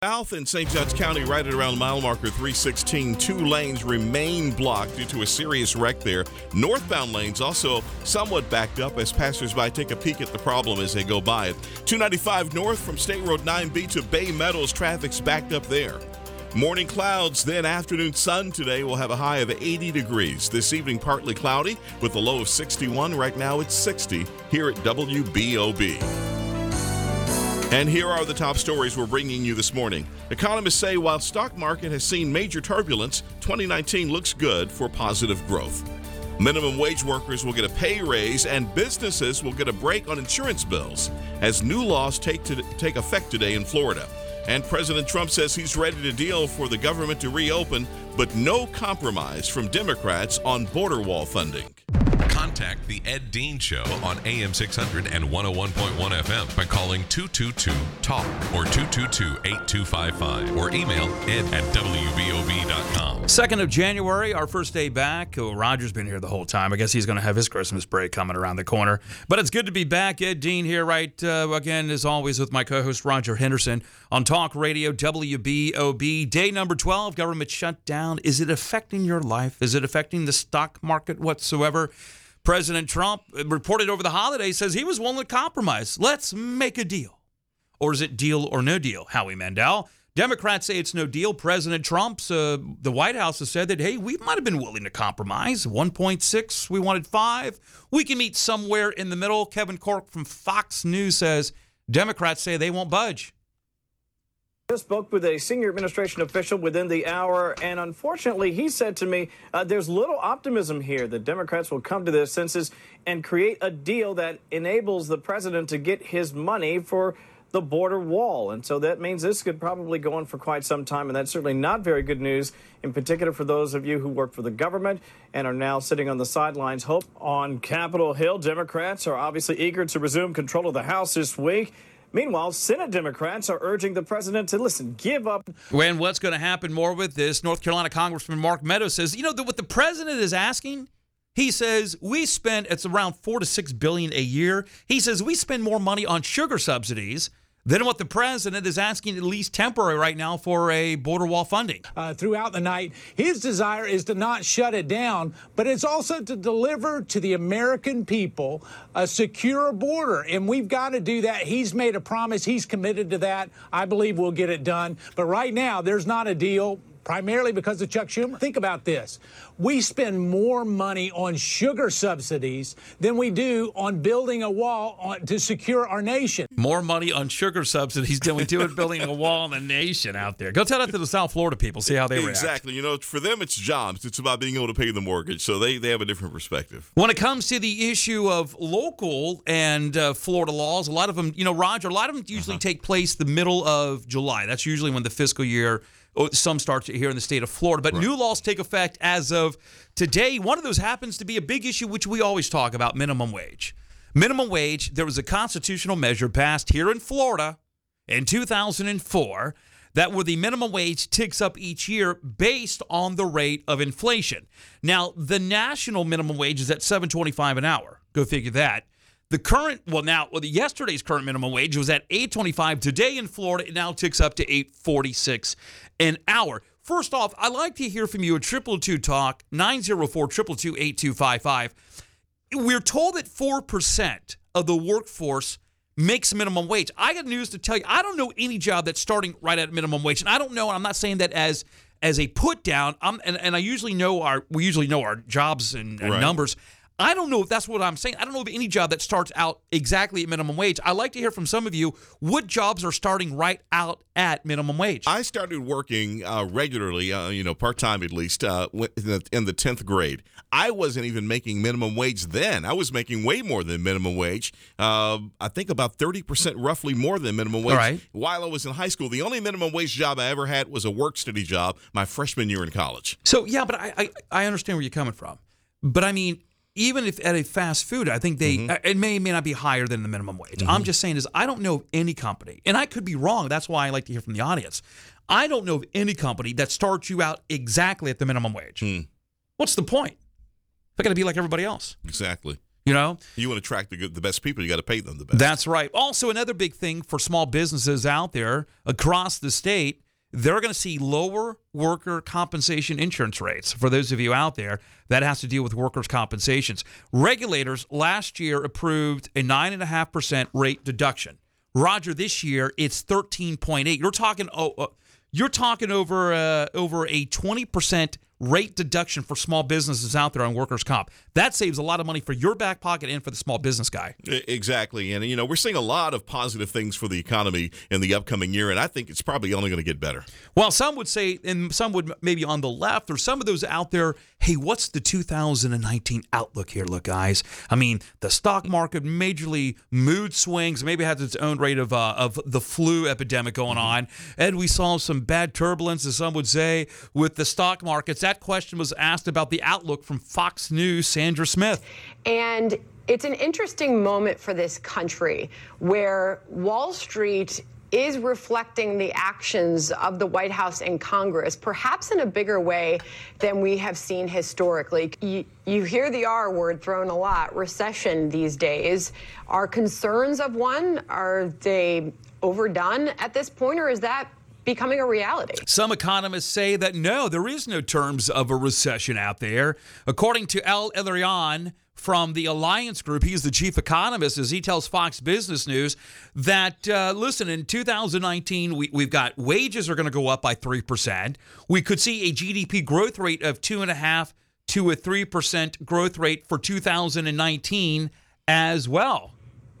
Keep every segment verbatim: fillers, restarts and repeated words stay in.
South in Saint Johns County, right at around mile marker three sixteen, two lanes remain blocked due to a serious wreck there. Northbound lanes also somewhat backed up as passersby take a peek at the problem as they go by it. two ninety-five north from State Road nine B to Bay Meadows, traffic's backed up there. Morning clouds, then afternoon sun today. We'll have a high of eighty degrees. This evening, partly cloudy with a low of sixty-one. Right now, it's sixty here at W B O B. And here are the top stories we're bringing you this morning. Economists say while stock market has seen major turbulence, twenty nineteen looks good for positive growth. Minimum wage workers will get a pay raise and businesses will get a break on insurance bills as new laws take to take effect today in Florida. And President Trump says he's ready to deal for the government to reopen, but no compromise from Democrats on border wall funding. Contact the Ed Dean Show on A M six hundred and one oh one point one F M by calling two two two talk or two two two, eight two five five or email ed at W B O B dot com. second of January, our first day back. Oh, Roger's been here the whole time. I guess he's going to have his Christmas break coming around the corner. But it's good to be back. Ed Dean here, right, uh, again, as always, with my co-host Roger Henderson on Talk Radio W B O B. Day number twelve, government shutdown. Is it affecting your life? Is it affecting the stock market whatsoever? President Trump reported over the holidays, says he was willing to compromise. Let's make a deal. Or is it deal or no deal? Howie Mandel. Democrats say it's no deal. President Trump's, uh, the White House has said that, hey, we might have been willing to compromise. one point six, we wanted five. We can meet somewhere in the middle. Kevin Corke from Fox News says Democrats say they won't budge. Just spoke with a senior administration official within the hour, and unfortunately, he said to me, uh, there's little optimism here that Democrats will come to their senses and create a deal that enables the president to get his money for the border wall. And so that means this could probably go on for quite some time, and that's certainly not very good news, in particular for those of you who work for the government and are now sitting on the sidelines. Hope on Capitol Hill, Democrats are obviously eager to resume control of the House this week. Meanwhile, Senate Democrats are urging the president to, listen, give up. When what's going to happen more with this, North Carolina Congressman Mark Meadows says, you know, the, what the president is asking, he says, we spend, it's around four to six billion a year. He says we spend more money on sugar subsidies than what the president is asking, at least temporary right now, for a border wall funding. Uh, throughout the night, his desire is to not shut it down, but it's also to deliver to the American people a secure border. And we've got to do that. He's made a promise. He's committed to that. I believe we'll get it done. But right now, there's not a deal, primarily because of Chuck Schumer. Think about this. We spend more money on sugar subsidies than we do on building a wall on, to secure our nation. More money on sugar subsidies than we do on building a wall in the nation out there. Go tell that to the South Florida people, see how they react. Exactly. You know, for them, it's jobs. It's about being able to pay the mortgage. So they, they have a different perspective. When it comes to the issue of local and uh, Florida laws, a lot of them, you know, Roger, a lot of them usually uh-huh. take place the middle of July. That's usually when the fiscal year some starts here in the state of Florida. But right. New laws take effect as of today. One of those happens to be a big issue, which we always talk about, minimum wage. Minimum wage, there was a constitutional measure passed here in Florida in two thousand four that where the minimum wage ticks up each year based on the rate of inflation. Now, the national minimum wage is at seven twenty-five an hour. Go figure that. The current, well now, well, yesterday's current minimum wage was at eight twenty-five. Today in Florida, it now ticks up to eight forty-six an hour. First off, I'd like to hear from you at triple two talk, nine oh four, two two two, eight two five five. We're told that four percent of the workforce makes minimum wage. I got news to tell you. I don't know any job that's starting right at minimum wage. And I don't know, and I'm not saying that as as a put down. I'm, and, and I usually know our, we usually know our jobs and, and right. numbers. I don't know if that's what I'm saying. I don't know of any job that starts out exactly at minimum wage. I'd like to hear from some of you what jobs are starting right out at minimum wage. I started working uh, regularly, uh, you know, part-time at least, uh, in, the, in the tenth grade. I wasn't even making minimum wage then. I was making way more than minimum wage. Uh, I think about thirty percent roughly more than minimum wage right. while I was in high school. The only minimum wage job I ever had was a work-study job my freshman year in college. So, yeah, but I, I, I understand where you're coming from. But, I mean, even if at a fast food, I think they mm-hmm. it may may not be higher than the minimum wage. Mm-hmm. I'm just saying is I don't know of any company, and I could be wrong. That's why I like to hear from the audience. I don't know of any company that starts you out exactly at the minimum wage. Mm. What's the point? They're going to be like everybody else. Exactly. You know? You want to attract the good, the best people, you got to pay them the best. That's right. Also, another big thing for small businesses out there across the state, they're going to see lower worker compensation insurance rates. For those of you out there, that has to deal with workers' compensations. Regulators last year approved a nine point five percent rate deduction. Roger, this year it's thirteen point eight. You're talking oh, uh, you're talking over uh, over a twenty percent rate deduction for small businesses out there on workers' comp. That saves a lot of money for your back pocket and for the small business guy. Exactly. And, you know, we're seeing a lot of positive things for the economy in the upcoming year, and I think it's probably only going to get better. Well, some would say, and some would maybe on the left, or some of those out there, hey, what's the two thousand nineteen outlook here? Look, guys, I mean, the stock market, majorly mood swings, maybe has its own rate of uh, of the flu epidemic going on. And we saw some bad turbulence, as some would say, with the stock markets. That question was asked about the outlook from Fox News' Sandra Smith. And it's an interesting moment for this country where Wall Street is reflecting the actions of the White House and Congress, perhaps in a bigger way than we have seen historically. You, you hear the R word thrown a lot, recession these days. Are concerns of one, are they overdone at this point, or is that becoming a reality? Some economists say that no, there is no terms of a recession out there. According to Al Elarian from the Alliance Group, he's the chief economist, as he tells Fox Business News that, uh, listen, in two thousand nineteen, we, we've got wages are going to go up by three percent. We could see a G D P growth rate of two point five to a three percent growth rate for two thousand nineteen as well.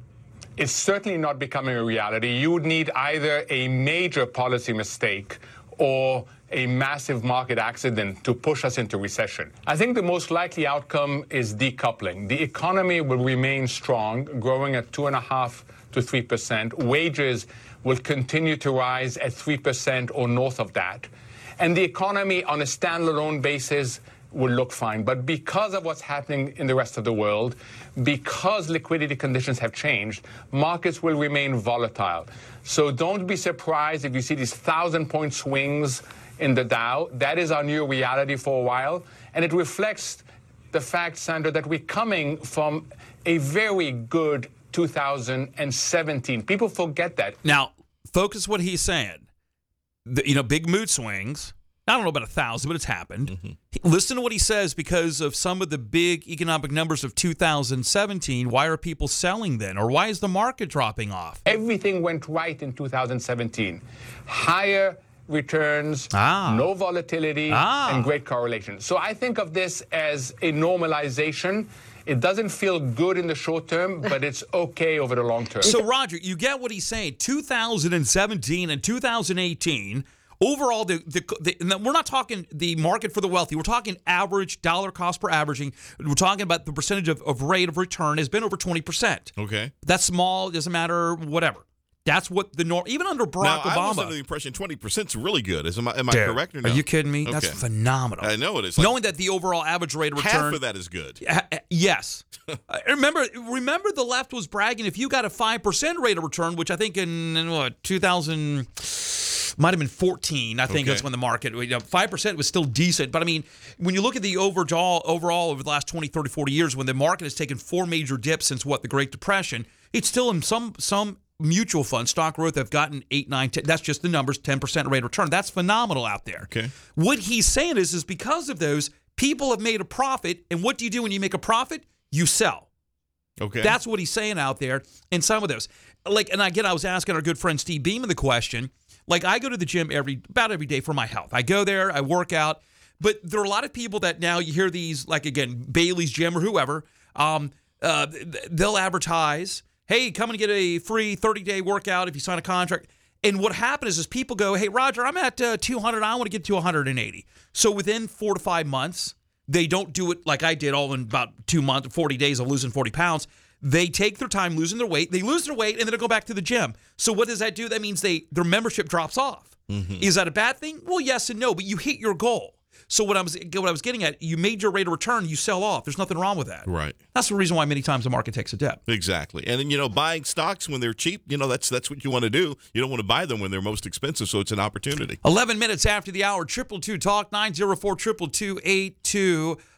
It's certainly not becoming a reality. You would need either a major policy mistake or a massive market accident to push us into recession. I think the most likely outcome is decoupling. The economy will remain strong, growing at two and a half to three percent. Wages will continue to rise at three percent or north of that. And the economy on a standalone basis will look fine. But because of what's happening in the rest of the world, because liquidity conditions have changed, markets will remain volatile. So don't be surprised if you see these thousand-point swings in the Dow. That is our new reality for a while. And it reflects the fact, Sandra, that we're coming from a very good two thousand seventeen. People forget that. Now, focus what he's saying. The, you know, big mood swings. I don't know about a thousand, but it's happened. Mm-hmm. Listen to what he says because of some of the big economic numbers of two thousand seventeen. Why are people selling then? Or why is the market dropping off? Everything went right in two thousand seventeen. Higher returns, ah. no volatility, ah. and great correlation. So I think of this as a normalization. It doesn't feel good in the short term, but it's okay over the long term. So, Roger, you get what he's saying. two thousand seventeen and two thousand eighteen... Overall, the, the, the we're not talking the market for the wealthy. We're talking average dollar cost per averaging. We're talking about the percentage of, of rate of return has been over twenty percent. Okay. That's small. It doesn't matter, whatever. That's what the norm, even under Barack now, Obama. I was under the impression twenty percent is really good. Is, am I, am I Dude, correct or no? Are you kidding me? Okay. That's phenomenal. I know it is. Like Knowing that the overall average rate of return. half of that is good. Uh, yes. uh, remember, remember the left was bragging if you got a five percent rate of return, which I think in, in what, two thousand might have been fourteen. I think okay. that's when the market, you know, five percent was still decent. But I mean, when you look at the overall, overall over the last twenty, thirty, forty years, when the market has taken four major dips since what, the Great Depression, it's still in some, some mutual funds, stock growth have gotten eight, nine, ten. That's just the numbers, ten percent rate of return. That's phenomenal out there. Okay. What he's saying is, is because of those, people have made a profit. And what do you do when you make a profit? You sell. Okay. That's what he's saying out there. And some of those, like, and again, I was asking our good friend Steve Beeman the question. Like, I go to the gym every about every day for my health. I go there, I work out. But there are a lot of people that now you hear these, like, again, Bailey's Gym or whoever, um, uh, they'll advertise, hey, come and get a free thirty-day workout if you sign a contract. And what happens is, is people go, hey, Roger, I'm at uh, two hundred. I want to get to one hundred eighty. So within four to five months, they don't do it like I did all in about two months, forty days of losing forty pounds. They take their time losing their weight. They lose their weight, and then they go back to the gym. So what does that do? That means they their membership drops off. Mm-hmm. Is that a bad thing? Well, yes and no, but you hit your goal. So what I was what I was getting at, you made your rate of return, you sell off. There's nothing wrong with that. Right. That's the reason why many times the market takes a dip. Exactly. And, you know, buying stocks when they're cheap, you know, that's that's what you want to do. You don't want to buy them when they're most expensive, so it's an opportunity. eleven minutes after the hour, triple two talk, nine zero four, two two two, eight two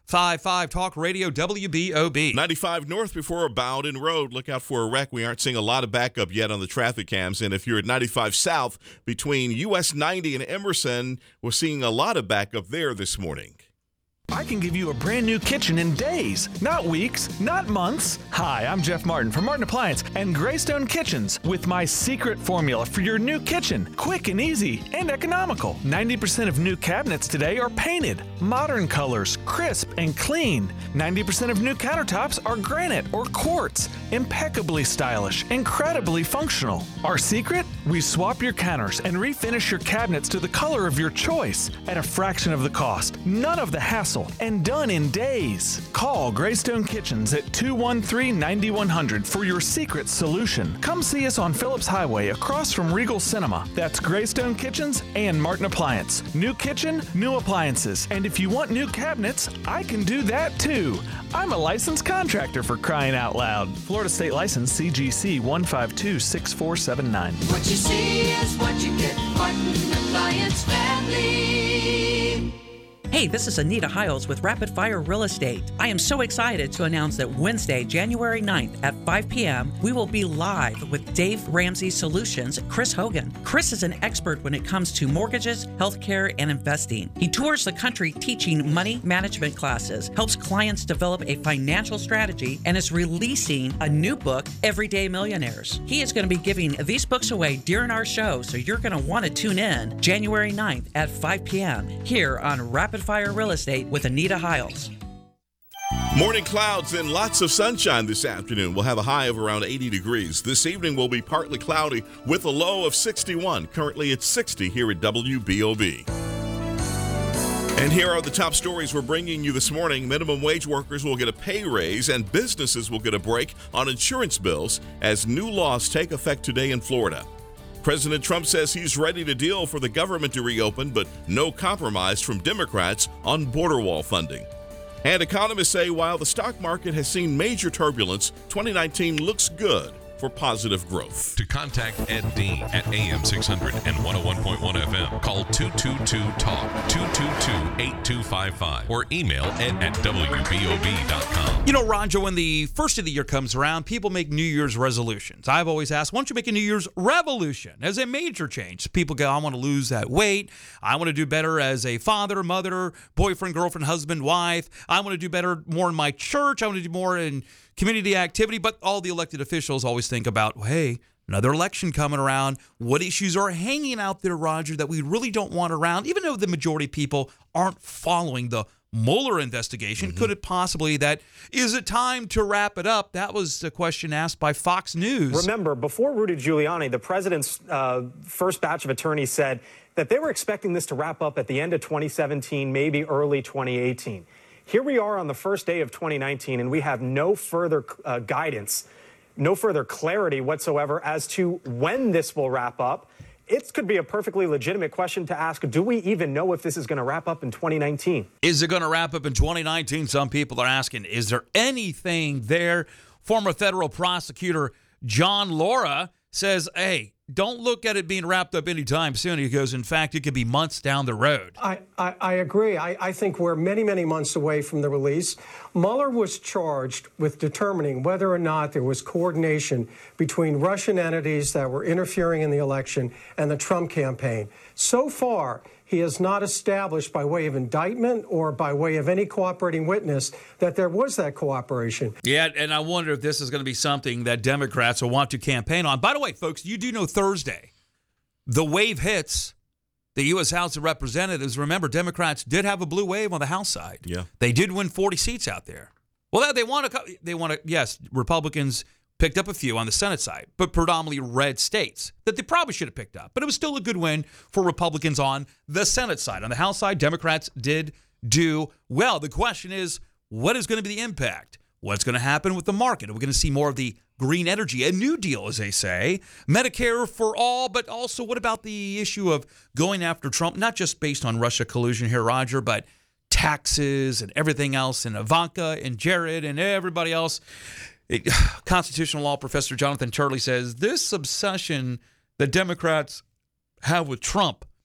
five five Talk Radio W B O B. ninety-five north before Bowden Road. Look out for a wreck. We aren't seeing a lot of backup yet on the traffic cams. And if you're at ninety-five south between U S ninety and Emerson, we're seeing a lot of backup there this morning. I can give you a brand new kitchen in days, not weeks, not months. Hi, I'm Jeff Martin from Martin Appliance and Greystone Kitchens with my secret formula for your new kitchen. Quick and easy and economical. ninety percent of new cabinets today are painted, modern colors, crisp and clean. ninety percent of new countertops are granite or quartz, impeccably stylish, incredibly functional. Our secret? We swap your counters and refinish your cabinets to the color of your choice at a fraction of the cost. None of the hassle. And done in days. Call Greystone Kitchens at two one three, nine one zero zero for your secret solution. Come see us on Phillips Highway across from Regal Cinema. That's Greystone Kitchens and Martin Appliance. New kitchen, new appliances. And if you want new cabinets, I can do that too. I'm a licensed contractor, for crying out loud. Florida State License C G C one five two six four seven nine. What you see is what you get. Martin Appliance Family. Hey, this is Anita Hiles with Rapid Fire Real Estate. I am so excited to announce that Wednesday, January ninth at five p.m., we will be live with Dave Ramsey Solutions, Chris Hogan. Chris is an expert when it comes to mortgages, healthcare, and investing. He tours the country teaching money management classes, helps clients develop a financial strategy, and is releasing a new book, Everyday Millionaires. He is going to be giving these books away during our show, so you're going to want to tune in January ninth at five p.m. here on Rapid Fire Real Estate with Anita Hiles. Morning clouds and lots of sunshine this afternoon. We'll have a high of around eighty degrees. This evening will be partly cloudy with a low of sixty-one. Currently it's sixty here at W B O B. And here are the top stories we're bringing you this morning. Minimum wage workers will get a pay raise and businesses will get a break on insurance bills as new laws take effect today in Florida. President Trump says he's ready to deal for the government to reopen, but no compromise from Democrats on border wall funding. And economists say while the stock market has seen major turbulence, twenty nineteen looks good for positive growth. To contact Ed Dean at A M six hundred and one oh one point one F M, call two two two talk, two two two, eight two five five, or email ed at W B O B dot com. You know, Roger, when the first of the year comes around, people make New Year's resolutions. I've always asked, why don't you make a New Year's revolution as a major change? People go, I want to lose that weight. I want to do better as a father, mother, boyfriend, girlfriend, husband, wife. I want to do better more in my church. I want to do more in community activity. But all the elected officials always think about, well, hey, another election coming around. What issues are hanging out there, Roger, that we really don't want around, even though the majority of people aren't following the Mueller investigation? Mm-hmm. Could it possibly that, is it time to wrap it up? That was the question asked by Fox News. Remember, before Rudy Giuliani, the president's uh, first batch of attorneys said that they were expecting this to wrap up at the end of twenty seventeen, maybe early twenty eighteen. Here we are on the first day of twenty nineteen, and we have no further uh, guidance, no further clarity whatsoever as to when this will wrap up. It could be a perfectly legitimate question to ask. Do we even know if this is going to wrap up in twenty nineteen? Is it going to wrap up in twenty nineteen? Some people are asking, is there anything there? Former federal prosecutor John Laura says, hey, don't look at it being wrapped up anytime soon. He goes, in fact, it could be months down the road. I, I, I agree. I, I think we're many, many months away from the release. Mueller was charged with determining whether or not there was coordination between Russian entities that were interfering in the election and the Trump campaign. So far, he has not established by way of indictment or by way of any cooperating witness that there was that cooperation. Yeah, and I wonder if this is going to be something that Democrats will want to campaign on. By the way, folks, you do know Thursday, the wave hits the U S House of Representatives. Remember, Democrats did have a blue wave on the House side. Yeah. They did win forty seats out there. Well, they want to, they want to, yes, Republicans picked up a few on the Senate side, but predominantly red states that they probably should have picked up. But it was still a good win for Republicans on the Senate side. On the House side, Democrats did do well. The question is, what is going to be the impact? What's going to happen with the market? Are we going to see more of the green energy, a New Deal, as they say, Medicare for all, but also what about the issue of going after Trump, not just based on Russia collusion here, Roger, but taxes and everything else, and Ivanka and Jared and everybody else. It, constitutional law professor Jonathan Turley says this obsession that Democrats have with Trump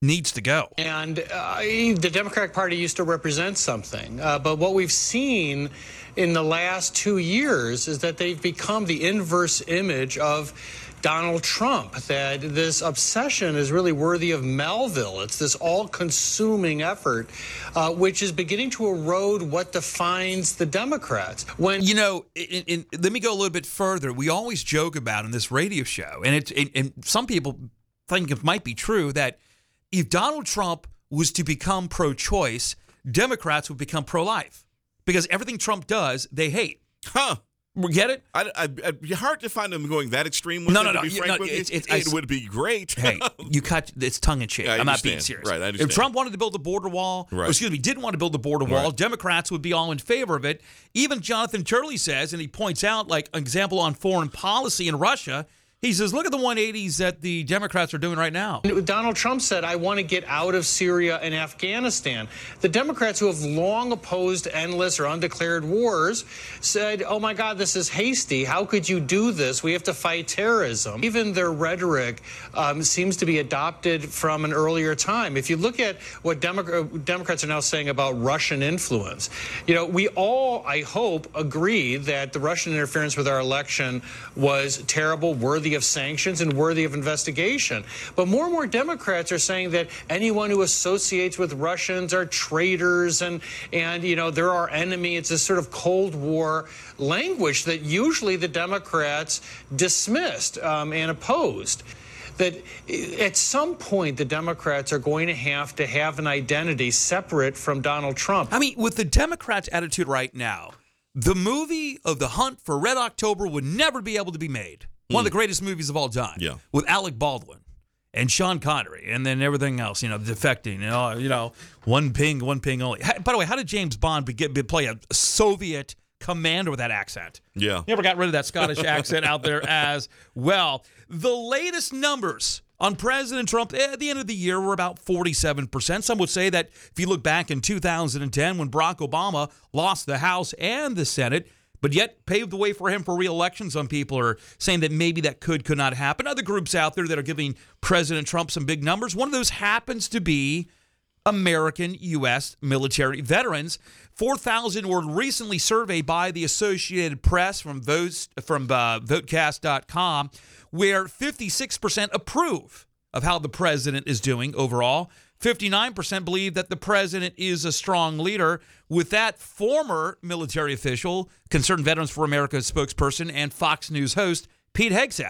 needs to go. And uh, the Democratic Party used to represent something. Uh, but what we've seen in the last two years is that they've become the inverse image of Donald Trump, that this obsession is really worthy of Melville. It's this all-consuming effort, uh, which is beginning to erode what defines the Democrats. When You know, in, in, let me go a little bit further. We always joke about in this radio show, and, it, and, and some people think it might be true, that if Donald Trump was to become pro-choice, Democrats would become pro-life. Because everything Trump does, they hate. Huh. Get it? I, I, it'd be hard to find them going that extreme with No, it, no, to no. be you- frank no, with you. it's- it's- It it's- would be great. Hey, you cut. It's tongue in cheek. I I'm not being understand. serious. Right, I understand. If Trump wanted to build a border wall, Right. or excuse me, didn't want to build a border wall, Right. Democrats would be all in favor of it. Even Jonathan Turley says, and he points out, like an example on foreign policy in Russia. He says, look at the one eighties that the Democrats are doing right now. Donald Trump said, I want to get out of Syria and Afghanistan. The Democrats, who have long opposed endless or undeclared wars, said, oh my God, this is hasty. How could you do this? We have to fight terrorism. Even their rhetoric um, seems to be adopted from an earlier time. If you look at what Demo- Democrats are now saying about Russian influence, you know, we all, I hope, agree that the Russian interference with our election was terrible, worthy of sanctions and worthy of investigation. But more and more Democrats are saying that anyone who associates with Russians are traitors and, and you know, they're our enemy. It's this sort of Cold War language that usually the Democrats dismissed um, and opposed. That at some point the Democrats are going to have to have an identity separate from Donald Trump. I mean, with the Democrats' attitude right now, the movie of The Hunt for Red October would never be able to be made. One of the greatest movies of all time. Yeah. With Alec Baldwin and Sean Connery and then everything else, you know, defecting, you know, you know one ping, one ping only. How, by the way, how did James Bond be, get, be, play a Soviet commander with that accent? Yeah. Never got rid of that Scottish accent out there as well. The latest numbers on President Trump at the end of the year were about forty-seven percent. Some would say that if you look back in two thousand ten when Barack Obama lost the House and the Senate, but yet paved the way for him for re-election. Some people are saying that maybe that could, could not happen. Other groups out there that are giving President Trump some big numbers. One of those happens to be American U S military veterans. four thousand were recently surveyed by the Associated Press from votes from uh, votecast dot com, where fifty-six percent approve of how the president is doing overall. fifty-nine percent believe that the president is a strong leader. With that, former military official, Concerned Veterans for America spokesperson, and Fox News host Pete Hegseth.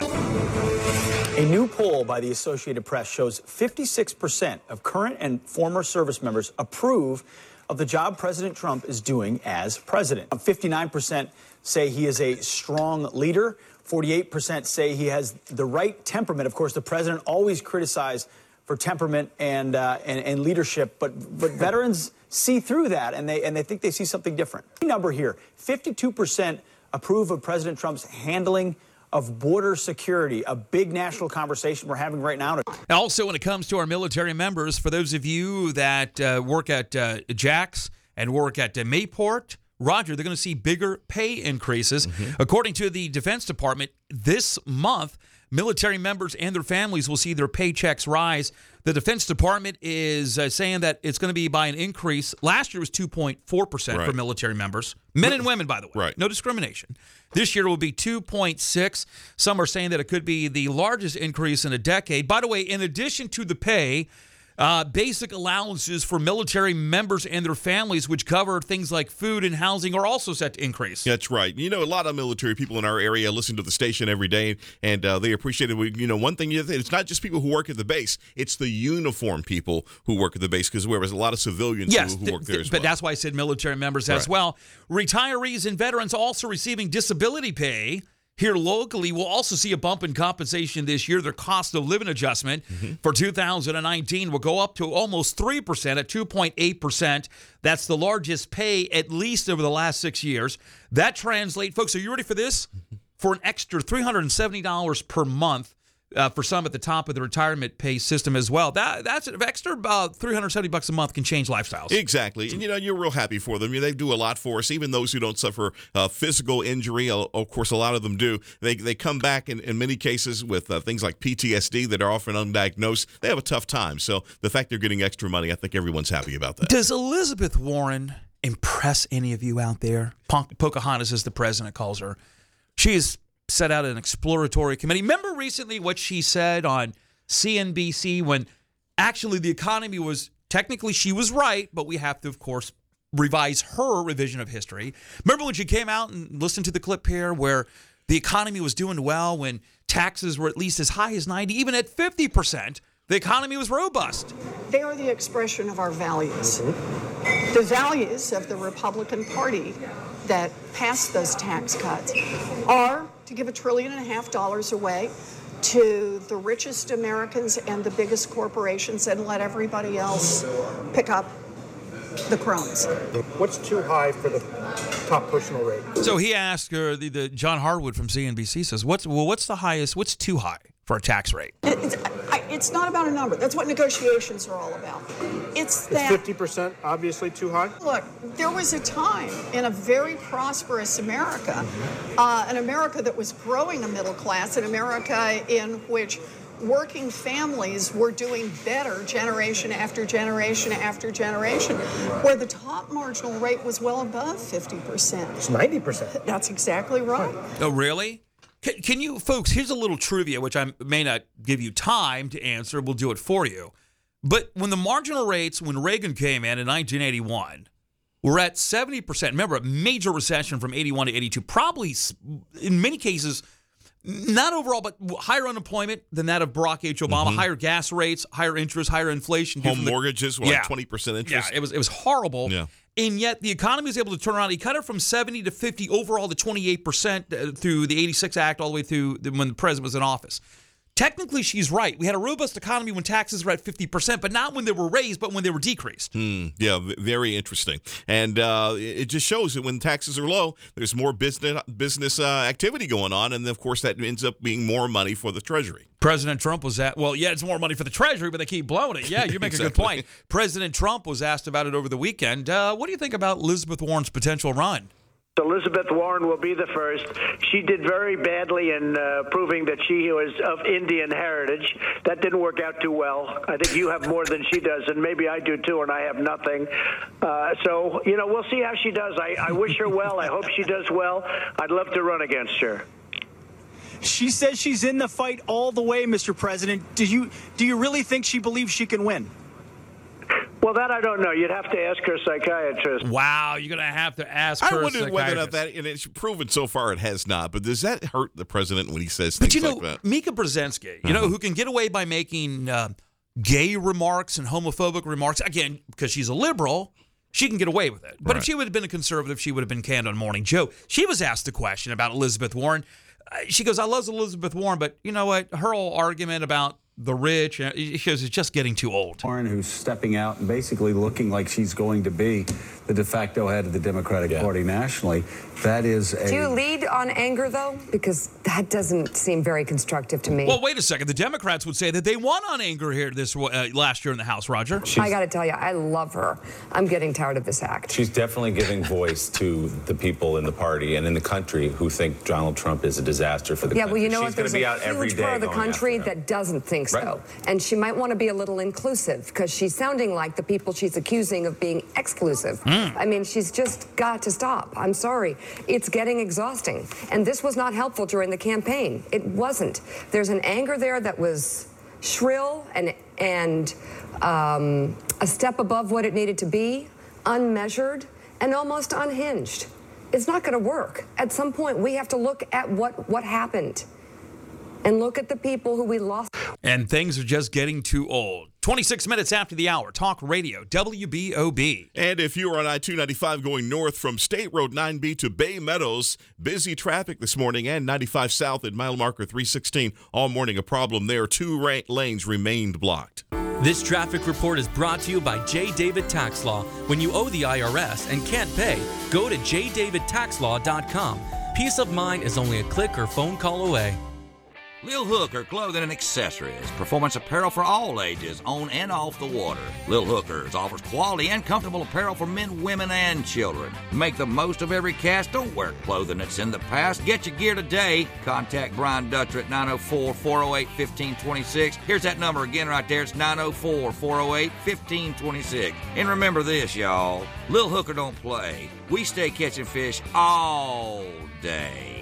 A new poll by the Associated Press shows fifty-six percent of current and former service members approve of the job President Trump is doing as president. fifty-nine percent say he is a strong leader. forty-eight percent say he has the right temperament. Of course, the president always criticized for temperament and, uh, and and leadership, but but veterans see through that, and they and they think they see something different. Number here: fifty-two percent approve of President Trump's handling of border security, a big national conversation we're having right now. Also, when it comes to our military members, for those of you that uh, work at uh, Jax and work at uh, Mayport, Roger, they're going to see bigger pay increases. Mm-hmm. According to the Defense Department, this month, military members and their families will see their paychecks rise. The Defense Department is uh, saying that it's going to be by an increase. Last year was two point four percent Right. for military members. Men and women, by the way. Right. No discrimination. This year will be two point six. Some are saying that it could be the largest increase in a decade. By the way, in addition to the pay, Uh, basic allowances for military members and their families, which cover things like food and housing, are also set to increase. That's right. You know, a lot of military people in our area listen to the station every day, and uh, they appreciate it. We, you know, one thing, it's not just people who work at the base. It's the uniform people who work at the base, because there's a lot of civilians yes, who, who work there as but well. that's why I said military members as Right. well. Retirees and veterans also receiving disability pay here locally will also see a bump in compensation this year. Their cost of living adjustment mm-hmm. for two thousand nineteen will go up to almost three percent at two point eight percent. That's the largest pay at least over the last six years. That translates, folks, are you ready for this? For an extra three hundred seventy dollars per month uh, for some at the top of the retirement pay system as well. That That's an extra about three hundred seventy bucks a month can change lifestyles. Exactly. And, you know, you're real happy for them. You know, they do a lot for us, even those who don't suffer uh, physical injury. Uh, of course, a lot of them do. They they come back in, in many cases with uh, things like P T S D that are often undiagnosed. They have a tough time. So the fact they're getting extra money, I think everyone's happy about that. Does Elizabeth Warren impress any of you out there? Pocahontas, as the president calls her. She has set out an exploratory committee. Remember recently what she said on C N B C when actually the economy was, technically she was right, but we have to, of course, revise her revision of history. Remember when she came out and listened to the clip here where the economy was doing well when taxes were at least as high as ninety, even at fifty percent, the economy was robust. They are the expression of our values. The values of the Republican Party that passed those tax cuts are to give a trillion and a half dollars away to the richest Americans and the biggest corporations and let everybody else pick up the crumbs. What's too high for the top personal rate? So he asked her, the, the John Harwood from C N B C says, "What's well, what's the highest? What's too high for a tax rate?" It's, I, it's not about a number. That's what negotiations are all about. It's that. Is fifty percent obviously too high? Look, there was a time in a very prosperous America, uh, an America that was growing a middle class, an America in which working families were doing better generation after generation after generation, where the top marginal rate was well above fifty percent. It's ninety percent. That's exactly right. Oh, really? Can, can you, folks, here's a little trivia, which I may not give you time to answer. We'll do it for you. But when the marginal rates, when Reagan came in in nineteen eighty-one, were at seventy percent. Remember, a major recession from eighty-one to eighty-two, probably in many cases, not overall, but higher unemployment than that of Barack H. Obama, mm-hmm. higher gas rates, higher interest, higher inflation. Home mortgages were yeah. like twenty percent interest. Yeah, it was, it was horrible. Yeah. And yet the economy was able to turn around. He cut it from seventy to fifty overall to twenty-eight percent through the eighty-six Act all the way through when the president was in office. Technically, she's right. We had a robust economy when taxes were at fifty percent, but not when they were raised, but when they were decreased. Hmm. Yeah, very interesting. And uh, it just shows that when taxes are low, there's more business business uh, activity going on, and of course that ends up being more money for the Treasury. President Trump was at, well, yeah, it's more money for the Treasury, but they keep blowing it. Yeah, you make exactly. a good point. President Trump was asked about it over the weekend. Uh, what do you think about Elizabeth Warren's potential run? Elizabeth Warren will be the first. She did very badly in uh, proving that she was of Indian heritage. That didn't work out too well. I think you have more than she does, and maybe I do too, and I have nothing. Uh, so, you know, we'll see how she does. I, I wish her well. I hope she does well. I'd love to run against her. She says she's in the fight all the way, Mister President. Do you do you really think she believes she can win? Well, that I don't know. You'd have to ask her psychiatrist. Wow, you're going to have to ask I her wonder whether or not that, and it's proven so far it has not, but does that hurt the president when he says but things you know, like that? Mika Brzezinski, you uh-huh. know, who can get away by making uh, gay remarks and homophobic remarks, again, because she's a liberal, she can get away with it. But right. if she would have been a conservative, she would have been canned on Morning Joe. She was asked the question about Elizabeth Warren. Uh, she goes, I love Elizabeth Warren, but you know what? Her whole argument about the rich, uh, she goes, it's just getting too old. Warren, who's stepping out and basically looking like she's going to be the de facto head of the Democratic yeah. Party nationally, that is a... Do you lead on anger, though? Because that doesn't seem very constructive to me. Well, wait a second. The Democrats would say that they won on anger here this uh, last year in the House, Roger. She's, I got to tell you, I love her. I'm getting tired of this act. She's definitely giving voice to the people in the party and in the country who think Donald Trump is a disaster for the yeah, country. Yeah, well, you know She's what? There's be a out every huge day part of the country that doesn't think so. Right. And she might want to be a little inclusive because she's sounding like the people she's accusing of being exclusive. Mm. I mean, she's just got to stop. I'm sorry. It's getting exhausting. And this was not helpful during the campaign. It wasn't. There's an anger there that was shrill and, and um, a step above what it needed to be, unmeasured, and almost unhinged. It's not going to work. At some point, we have to look at what, what happened and look at the people who we lost. And things are just getting too old. twenty-six minutes after the hour, Talk Radio, W B O B. And if you are on I two ninety-five going north from State Road nine B to Bay Meadows, busy traffic this morning, and ninety-five south at mile marker three sixteen. All morning a problem there. Two ra- lanes remained blocked. This traffic report is brought to you by J. David Tax Law. When you owe the I R S and can't pay, go to j david tax law dot com. Peace of mind is only a click or phone call away. Lil Hooker Clothing and Accessories. Performance apparel for all ages, on and off the water. Lil Hookers offers quality and comfortable apparel for men, women, and children. Make the most of every cast. Don't wear clothing that's in the past. Get your gear today. Contact Brian Dutcher at nine oh four, four oh eight, one five two six. Here's that number again right there. It's nine oh four, four oh eight, one five two six. And remember this, y'all. Lil Hooker don't play. We stay catching fish all day.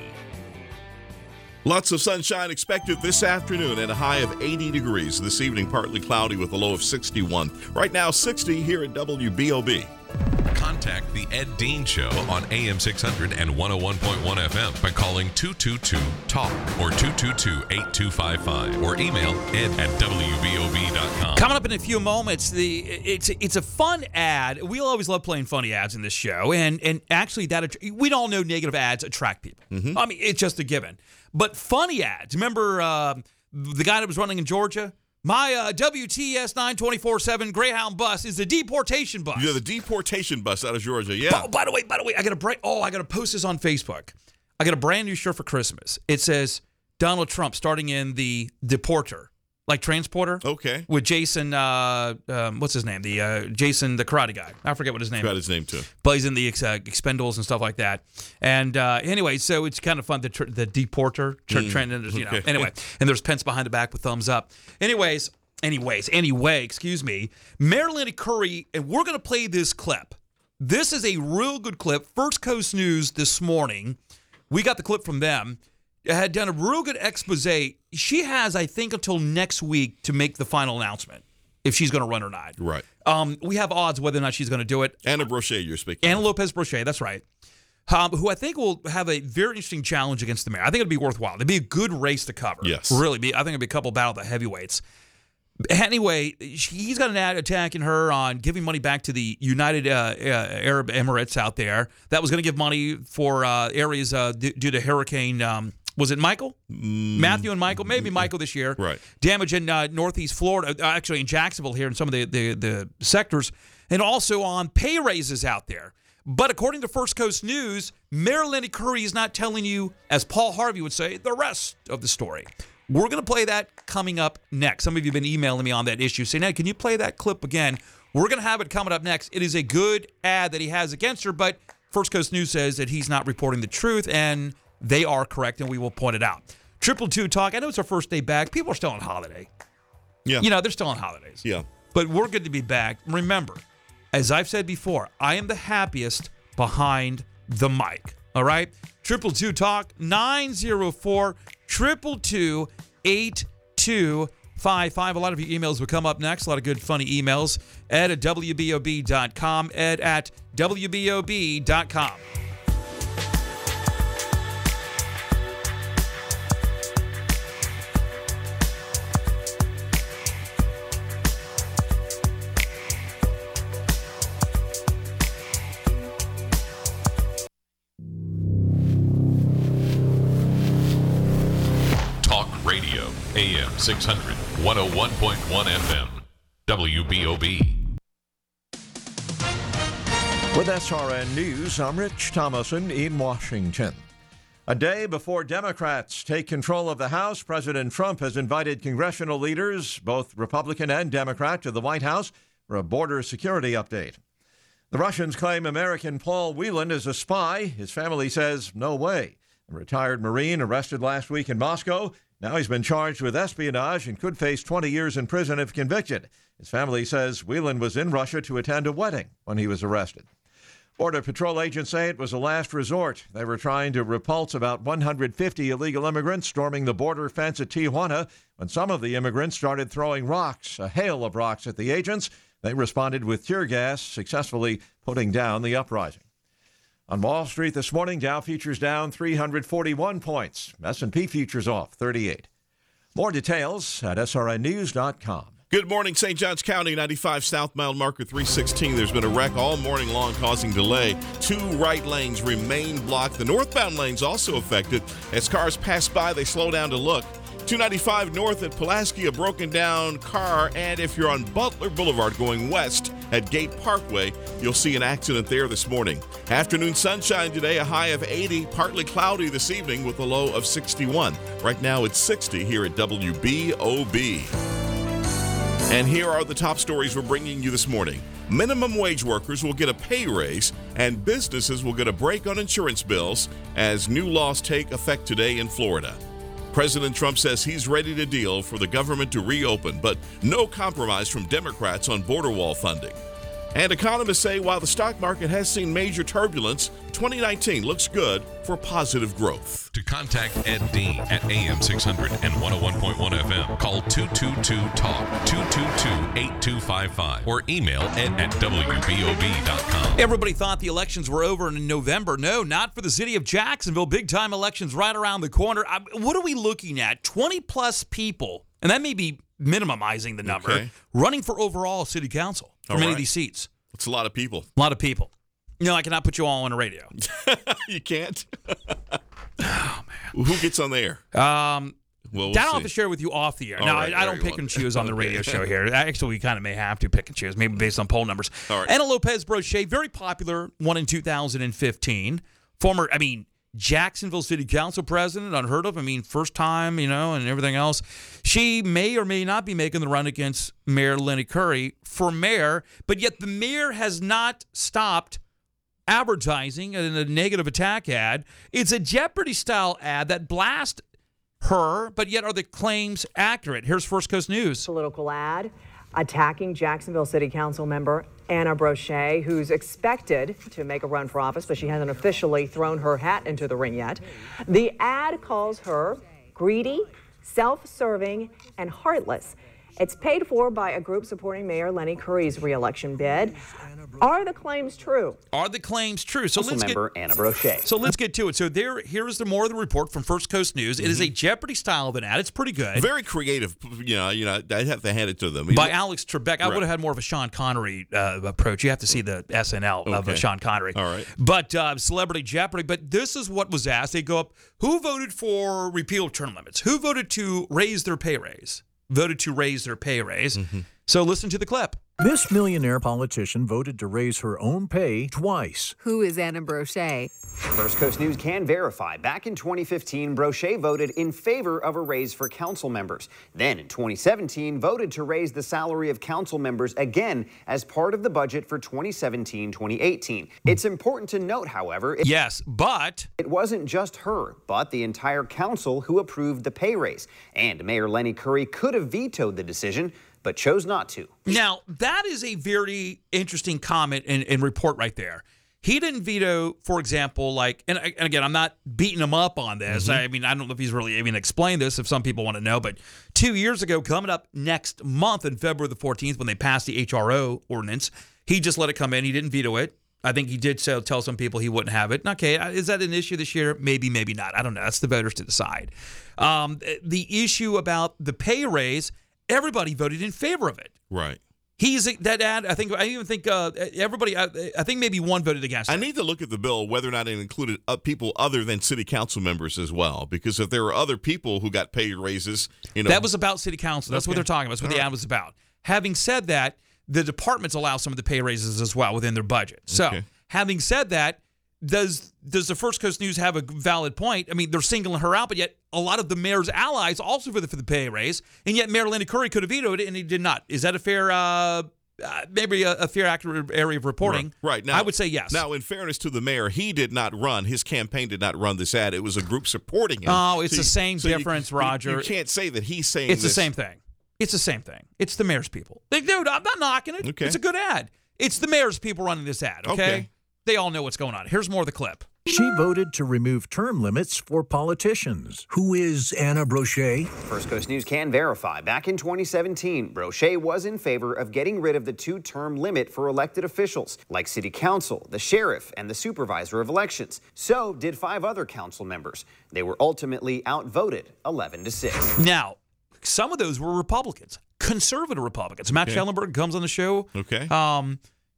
Lots of sunshine expected this afternoon and a high of eighty degrees. This evening, partly cloudy with a low of sixty-one. Right now, sixty here at W B O B. Contact the Ed Dean Show on A M six hundred and one oh one point one F M by calling two two two talk or two two two, eight two five five or email ed at W B O B dot com. Coming up in a few moments, the it's it's a fun ad. We always love playing funny ads in this show, and and actually that we all know negative ads attract people. Mm-hmm. I mean, it's just a given. But funny ads. Remember uh, the guy that was running in Georgia? My uh, W T S nine twenty-four seven Greyhound bus is the deportation bus. Yeah, the deportation bus out of Georgia. Yeah. Oh, by the way, by the way, I got to break. Oh, I got to post this on Facebook. I got a brand new shirt for Christmas. It says Donald Trump starting in the deporter, like transporter. Okay. With Jason, uh, um, what's his name? The uh, Jason, the karate guy. I forget what his name. Forgot is. his name too. Plays in the uh, Expendables and stuff like that. And uh, anyway, so it's kind of fun. The tr- the deporter, tr- Mm, trend, you know. okay. Anyway, and there's pence behind the back with thumbs up. Anyways. Anyways, anyway, excuse me, Marilyn Curry, and we're going to play this clip. This is a real good clip. First Coast News this morning, we got the clip from them, had done a real good expose. She has, I think, until next week to make the final announcement, if she's going to run or not. Right. Um, we have odds whether or not she's going to do it. Anna Brochet, you're speaking. Anna Lopez Brochet, that's right. Um, who I think will have a very interesting challenge against the mayor. I think it'll be worthwhile. It'll be a good race to cover. Yes. Really, be. I think it'll be a couple battle of the heavyweights. Anyway, he's got an ad attacking her on giving money back to the United uh, uh, Arab Emirates out there. That was going to give money for uh, areas uh, d- due to Hurricane, um, was it Michael? Mm. Matthew and Michael? Maybe Michael this year. Right. Damage in uh, northeast Florida, uh, actually in Jacksonville here in some of the, the, the sectors, and also on pay raises out there. But according to First Coast News, Marilyn Curry is not telling you, as Paul Harvey would say, the rest of the story. We're going to play that coming up next. Some of you have been emailing me on that issue saying, hey, can you play that clip again? We're going to have it coming up next. It is a good ad that he has against her, but First Coast News says that he's not reporting the truth, and they are correct, and we will point it out. Triple Two Talk, I know it's our first day back. People are still on holiday. Yeah. You know, they're still on holidays. Yeah. But we're good to be back. Remember, as I've said before, I am the happiest behind the mic. All right? Triple Two Talk, nine oh four, two two two, eight two five five. A lot of your emails will come up next. A lot of good, funny emails. Ed at W B O B dot com. Ed at W B O B dot com. Radio, A M six hundred, one oh one point one F M, W B O B. With S R N News, I'm Rich Thomason in Washington. A day before Democrats take control of the House, President Trump has invited congressional leaders, both Republican and Democrat, to the White House for a border security update. The Russians claim American Paul Whelan is a spy. His family says no way. A retired Marine arrested last week in Moscow. Now he's been charged with espionage and could face twenty years in prison if convicted. His family says Whelan was in Russia to attend a wedding when he was arrested. Border Patrol agents say it was a last resort. They were trying to repulse about one hundred fifty illegal immigrants storming the border fence at Tijuana when some of the immigrants started throwing rocks, a hail of rocks at the agents. They responded with tear gas, successfully putting down the uprising. On Wall Street this morning, Dow futures down three hundred forty-one points. S and P futures off thirty-eight. More details at S R N news dot com. Good morning, Saint Johns County, ninety-five south mile marker three sixteen. There's been a wreck all morning long causing delay. Two right lanes remain blocked. The northbound lanes also affected. As cars pass by, they slow down to look. two ninety-five north at Pulaski, a broken down car. And if you're on Butler Boulevard going west at Gate Parkway, you'll see an accident there this morning. Afternoon sunshine today, a high of eighty, partly cloudy this evening with a low of sixty-one. Right now it's sixty here at W B O B. And here are the top stories we're bringing you this morning. Minimum wage workers will get a pay raise, and businesses will get a break on insurance bills as new laws take effect today in Florida. President Trump says he's ready to deal for the government to reopen, but no compromise from Democrats on border wall funding. And economists say while the stock market has seen major turbulence, twenty nineteen looks good for positive growth. To contact Ed Dean at A M six hundred and one oh one point one F M, call two two two talk, two two two, eight two five five, or email ed at W B O B dot com. Everybody thought the elections were over in November. No, not for the city of Jacksonville. Big-time elections right around the corner. I, what are we looking at? twenty-plus people, and that may be minimizing the number, Okay. running for overall city council for All many right. of these seats. It's a lot of people. A lot of people. No, I cannot put you all on the radio. You can't? Oh, man. Who gets on the air? Um, Well, we'll that I'll see. have to share with you off the air. All no, right, I, I very don't pick well. and choose on the radio Okay. show here. Actually, we kind of may have to pick and choose, maybe based on poll numbers. All right. Anna Lopez Brochet, very popular, won in two thousand fifteen. Former, I mean, Jacksonville City Council president, unheard of. I mean, first time, you know, and everything else. She may or may not be making the run against Mayor Lenny Curry for mayor, but yet the mayor has not stopped advertising in a negative attack ad. It's a Jeopardy-style ad that blasts her, but yet are the claims accurate? Here's First Coast News. Political ad attacking Jacksonville City Council member Anna Brochet, who's expected to make a run for office, but she hasn't officially thrown her hat into the ring yet. The ad calls her greedy, self-serving, and heartless. It's paid for by a group supporting Mayor Lenny Curry's re-election bid. Are the claims true? Are the claims true? So Council let's member get, Anna Brochet. So let's get to it. So there, here is the more of the report from First Coast News. It is a Jeopardy style of an ad. It's pretty good. Very creative. You know, you know, I have to hand it to them. By Alex Trebek. I Right. would have had more of a Sean Connery uh, approach. You have to see the S N L of uh, Okay. Sean Connery. All right. But uh, Celebrity Jeopardy. But this is what was asked. They go up, who voted for repeal of term limits? Who voted to raise their pay raise? Voted to raise their pay raise. Mm-hmm. So listen to the clip. This millionaire politician voted to raise her own pay twice. Who is Anna Brochet? First Coast News can verify. Back in twenty fifteen, Brochet voted in favor of a raise for council members. Then in twenty seventeen, voted to raise the salary of council members again as part of the budget for twenty seventeen twenty eighteen. It's important to note, however, it, yes, but it wasn't just her, but the entire council who approved the pay raise. And Mayor Lenny Curry could have vetoed the decision, but chose not to. Now, that is a very interesting comment and, and report right there. He didn't veto, for example, like, and, and again, I'm not beating him up on this. Mm-hmm. I mean, I don't know if he's really even explained this, if some people want to know, but two years ago, coming up next month on February the fourteenth, when they passed the H R O ordinance, he just let it come in. He didn't veto it. I think he did so, tell some people he wouldn't have it. Okay, is that an issue this year? Maybe, maybe not. I don't know. That's the voters to decide. Um, the issue about the pay raise, everybody voted in favor of it. Right. He's that ad. I think. I even think uh, everybody. I, I think maybe one voted against it. I need to look at the bill whether or not it included uh, people other than city council members as well, because if there were other people who got pay raises, you know, that was about city council. That's what Okay. they're talking about. That's what All the right. ad was about. Having said that, the departments allow some of the pay raises as well within their budget. So, Okay. having said that, does does the First Coast News have a valid point? I mean, they're singling her out, but yet a lot of the mayor's allies also voted for the pay raise, and yet Mayor Lenny Curry could have vetoed it, and he did not. Is that a fair, uh, uh, maybe a, a fair accurate area of reporting? Right. right. Now, I would say yes. Now, in fairness to the mayor, he did not run. His campaign did not run this ad. It was a group supporting him. Oh, it's So the you- same so you- difference, you- Roger. You can't say that he's saying It's the this. same thing. It's the same thing. It's the mayor's people. They, dude, I'm not knocking it. Okay. It's a good ad. It's the mayor's people running this ad, okay? Okay. They all know what's going on. Here's more of the clip. She voted to remove term limits for politicians. Who is Anna Brochet? First Coast News can verify. Back in twenty seventeen, Brochet was in favor of getting rid of the two-term limit for elected officials, like city council, the sheriff, and the supervisor of elections. So did five other council members. They were ultimately outvoted eleven to six. Now, some of those were Republicans, conservative Republicans. Matt Okay. Schellenberg comes on the show. Okay. Um,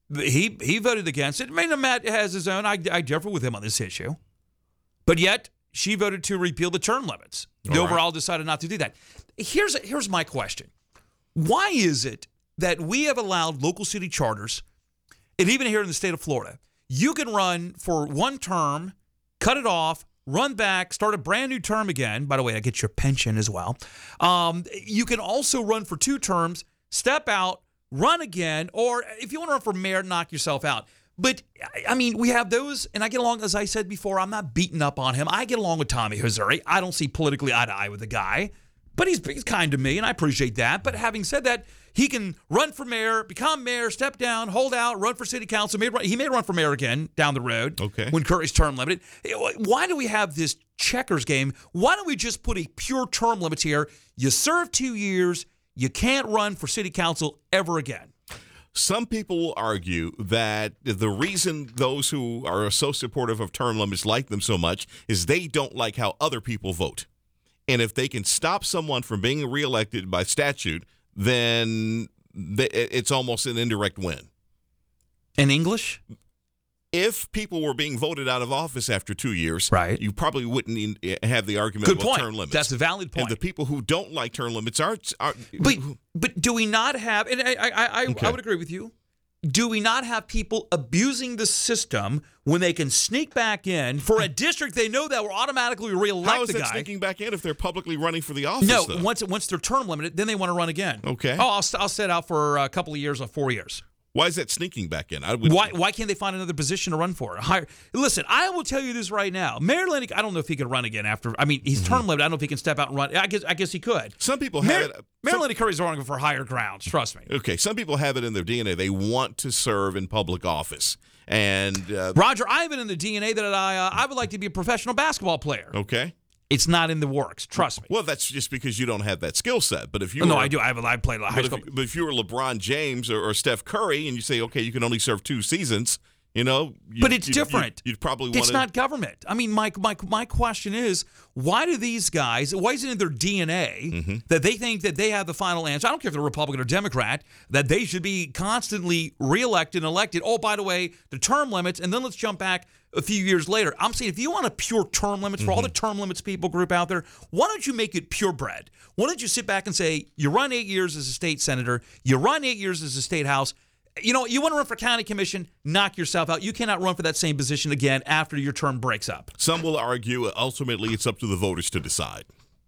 he he voted against it. I mean, Matt has his own. I, I differ with him on this issue. But yet, she voted to repeal the term limits. The All right. overall decided not to do that. Here's here's my question. Why is it that we have allowed local city charters, and even here in the state of Florida, you can run for one term, cut it off, run back, start a brand new term again. By the way, I get your pension as well. Um, you can also run for two terms, step out, run again, or if you want to run for mayor, knock yourself out. But, I mean, we have those, and I get along, as I said before, I'm not beating up on him. I get along with Tommy Hazouri. I don't see politically eye to eye with the guy, but he's, he's kind to me, and I appreciate that. But having said that, he can run for mayor, become mayor, step down, hold out, run for city council. May run, he may run for mayor again down the road okay. when Curry's term limited. Why do we have this checkers game? Why don't we just put a pure term limits here? You serve two years, you can't run for city council ever again. Some people will argue that the reason those who are so supportive of term limits like them so much is they don't like how other people vote. And if they can stop someone from being reelected by statute, then it's almost an indirect win. In English? If people were being voted out of office after two years, right. you probably wouldn't have the argument Good about point. term limits. That's a valid point. And the people who don't like term limits aren't. are but, but do we not have, and I, I, I, Okay. I would agree with you, do we not have people abusing the system when they can sneak back in for a district they know that will automatically reelect How is the that guy? sneaking back in if they're publicly running for the office? No, though? once once they're term limited, then they want to run again. Okay. Oh, I'll, I'll set out for a couple of years or four years. Why is that sneaking back in? I would, Why why can't they find another position to run for? Hire, listen, I will tell you this right now. Mayor Lennick, I don't know if he could run again after. I mean, he's Mm-hmm. term limited. I don't know if he can step out and run. I guess I guess he could. Some people Mayor, have it. Mayor some- Lenny Curry's running for higher grounds. Trust me. Okay, some people have it in their D N A. They want to serve in public office, and uh, Roger, I have it in the D N A that I uh, I would like to be a professional basketball player. okay. It's not in the works. Trust me. Well, that's just because you don't have that skill set. But if you Oh, no, were- I do. I have. I played a high But school. if, but if you were LeBron James or, or Steph Curry, and you say, okay, you can only serve two seasons, you know, you, But it's you, different. You, would probably want It's not government. I mean, my, my, my question is, why do these guys, why is it in their D N A Mm-hmm. that they think that they have the final answer? I don't care if they're Republican or Democrat, that they should be constantly reelected and elected. Oh, by the way, the term limits, and then let's jump back a few years later. I'm saying if you want a pure term limits for all the term limits people group out there, why don't you make it purebred? Why don't you sit back and say, you run eight years as a state senator, you run eight years as a state house, you know, you want to run for county commission, knock yourself out. You cannot run for that same position again after your term breaks up. Some will argue ultimately it's up to the voters to decide.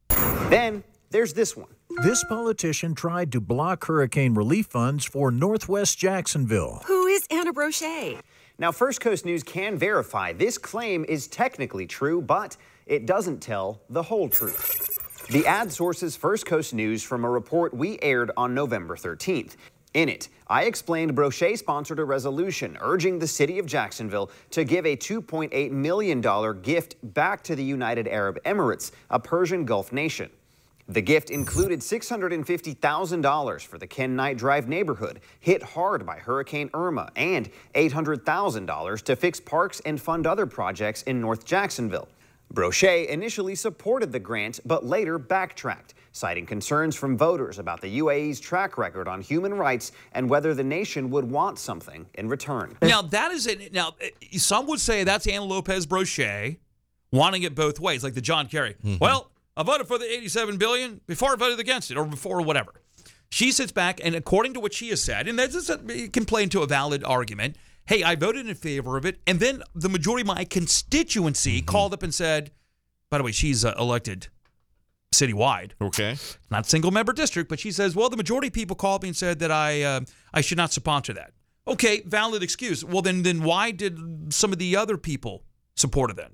Then there's this one. This politician tried to block hurricane relief funds for Northwest Jacksonville. Who is Anna Brochet? Now, First Coast News can verify this claim is technically true, but it doesn't tell the whole truth. The ad source is First Coast News from a report we aired on November thirteenth. In it, I explained Brochet sponsored a resolution urging the city of Jacksonville to give a two point eight million dollars gift back to the United Arab Emirates, a Persian Gulf nation. The gift included six hundred fifty thousand dollars for the Ken Knight Drive neighborhood, hit hard by Hurricane Irma, and eight hundred thousand dollars to fix parks and fund other projects in North Jacksonville. Brochet initially supported the grant, but later backtracked, citing concerns from voters about the U A E's track record on human rights and whether the nation would want something in return. Now, that is it. Now, some would say that's Anna Lopez Brochet wanting it both ways, like the John Kerry. Mm-hmm. Well, I voted for the eighty-seven billion dollars before I voted against it, or before whatever. She sits back, and according to what she has said, and that's a, it can play into a valid argument, hey, I voted in favor of it, and then the majority of my constituency Mm-hmm. called up and said, by the way, she's uh, elected citywide. Okay. Not single-member district, but she says, well, the majority of people called me and said that I uh, I should not sponsor that. Okay, valid excuse. Well, then, then why did some of the other people support it then?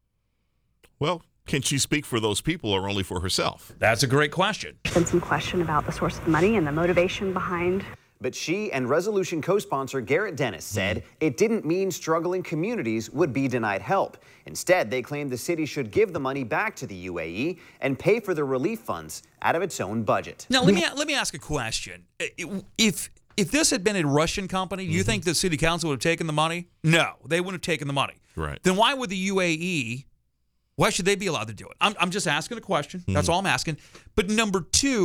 Well, can she speak for those people or only for herself? That's a great question. Been some question about the source of the money and the motivation behind. But she and resolution co-sponsor Garrett Dennis said it didn't mean struggling communities would be denied help. Instead, they claimed the city should give the money back to the U A E and pay for the relief funds out of its own budget. Now, let me let me ask a question. If if this had been a Russian company, do you think the city council would have taken the money? No, they wouldn't have taken the money. Right. Then why would the U A E, why should they be allowed to do it? I'm, I'm just asking a question. That's all I'm asking. But number two,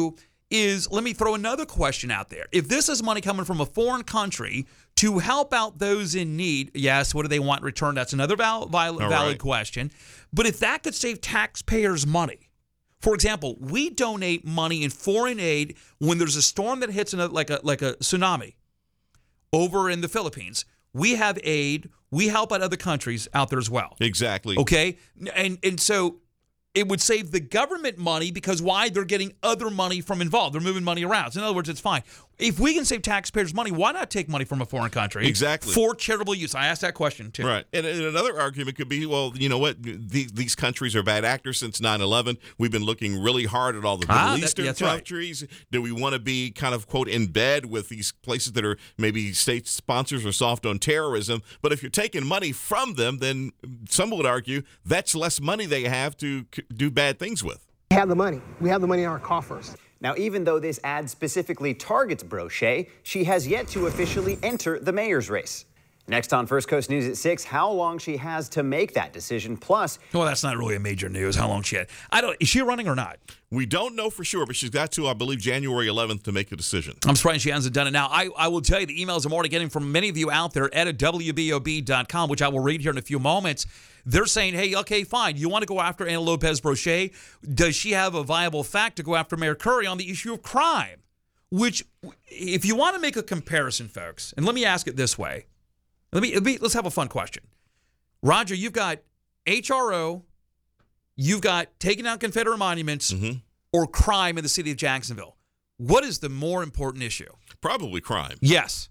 is, let me throw another question out there. If this is money coming from a foreign country to help out those in need, yes, what do they want in return? That's another val- val- valid right. question. But if that could save taxpayers money, for example, we donate money in foreign aid when there's a storm that hits in a, like a like a tsunami over in the Philippines. We have aid. We help out other countries out there as well. Exactly. Okay? And and so it would save the government money because why? They're getting other money from involved. They're moving money around. So in other words, it's fine. If we can save taxpayers money, why not take money from a foreign country? Exactly. For charitable use. I asked that question, too. Right. And, and another argument could be, well, you know what? The, these countries are bad actors since nine eleven. We've been looking really hard at all the Middle Ah, that- Eastern that's right. countries. Do we want to be kind of, quote, in bed with these places that are maybe state sponsors or soft on terrorism? But if you're taking money from them, then some would argue that's less money they have to c- do bad things with. We have the money. We have the money in our coffers. Now, even though this ad specifically targets Brochet, she has yet to officially enter the mayor's race. Next on First Coast News at six, how long she has to make that decision. Plus, well, that's not really a major news, how long she had. I don't. Is she running or not? We don't know for sure, but she's got to, I believe, January eleventh to make a decision. I'm surprised she hasn't done it now. I, I will tell you, the emails I'm already getting from many of you out there at W B O B dot com, which I will read here in a few moments. They're saying, hey, okay, fine. You want to go after Ana Lopez Brochet? Does she have a viable fact to go after Mayor Curry on the issue of crime? Which, if you want to make a comparison, folks, and let me ask it this way. Let me, let me let's have a fun question. Roger, you've got H R O, you've got taking down Confederate monuments, mm-hmm. or crime in the city of Jacksonville. What is the more important issue? Probably crime. Yes.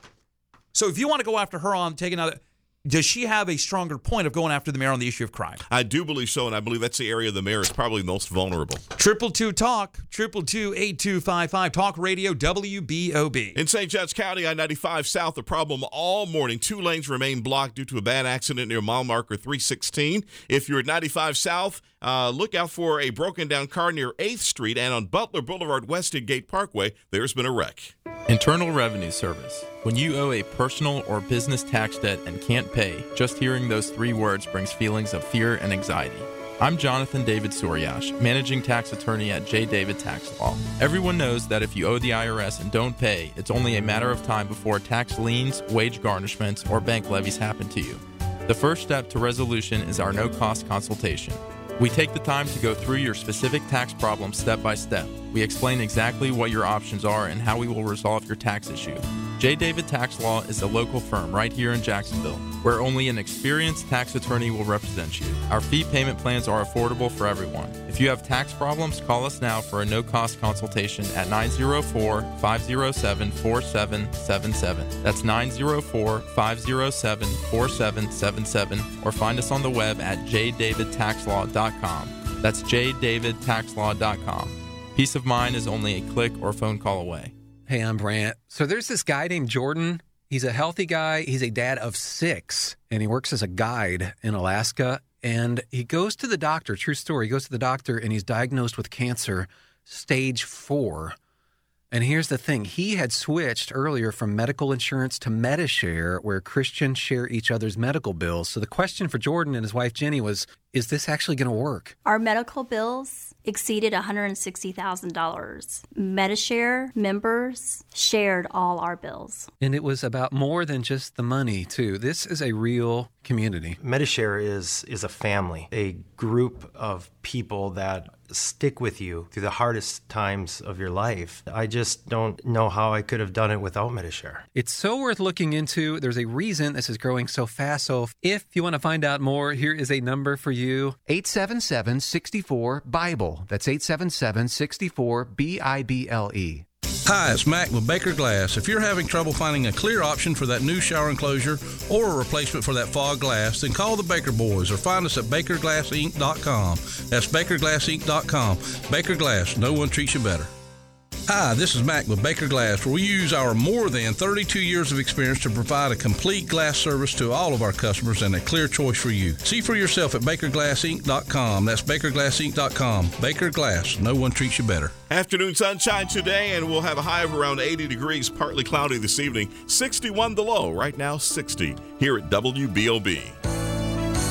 So if you want to go after her on taking out, does she have a stronger point of going after the mayor on the issue of crime? I do believe so, and I believe that's the area the mayor is probably most vulnerable. Triple two talk, triple two eight two five five, Talk Radio W B O B. In Saint Johns County, I ninety-five South, the problem all morning. Two lanes remain blocked due to a bad accident near mile marker three sixteen. If you're at ninety-five South, uh, look out for a broken down car near eighth Street, and on Butler Boulevard west at Gate Parkway, there's been a wreck. Internal Revenue Service. When you owe a personal or business tax debt and can't pay, just hearing those three words brings feelings of fear and anxiety. I'm Jonathan David Suryash, Managing Tax Attorney at J. David Tax Law. Everyone knows that if you owe the I R S and don't pay, it's only a matter of time before tax liens, wage garnishments, or bank levies happen to you. The first step to resolution is our no-cost consultation. We take the time to go through your specific tax problem step by step. We explain exactly what your options are and how we will resolve your tax issue. J. David Tax Law is a local firm right here in Jacksonville, where only an experienced tax attorney will represent you. Our fee payment plans are affordable for everyone. If you have tax problems, call us now for a no-cost consultation at nine oh four, five oh seven, four seven seven seven. That's nine oh four, five oh seven, four seven seven seven, or find us on the web at j david tax law dot com. That's j david tax law dot com. Peace of mind is only a click or phone call away. Hey, I'm Brant. So there's this guy named Jordan. He's a healthy guy. He's a dad of six, and he works as a guide in Alaska. And he goes to the doctor, true story, he goes to the doctor, and he's diagnosed with cancer, stage four. And here's the thing. He had switched earlier from medical insurance to Medishare, where Christians share each other's medical bills. So the question for Jordan and his wife, Jenny, was, is this actually going to work? Our medical bills exceeded one hundred sixty thousand dollars. Medishare members shared all our bills. And it was about more than just the money, too. This is a real community. Medishare is is a family, a group of people that stick with you through the hardest times of your life. I just don't know how I could have done it without Medishare. It's so worth looking into. There's a reason this is growing so fast. So if you want to find out more, here is a number for you. eight seven seven, six four, BIBLE. That's eight seven seven, six four, B I B L E. Hi, it's Mac with Baker Glass. If you're having trouble finding a clear option for that new shower enclosure or a replacement for that fog glass, then call the Baker Boys or find us at baker glass inc dot com. That's baker glass inc dot com. Baker Glass, no one treats you better. Hi, this is Mac with Baker Glass, where we use our more than thirty-two years of experience to provide a complete glass service to all of our customers and a clear choice for you. See for yourself at baker glass inc dot com. That's baker glass inc dot com. Baker Glass, no one treats you better. Afternoon sunshine today, and we'll have a high of around eighty degrees, partly cloudy this evening. sixty-one the low, right now sixty here at W B O B.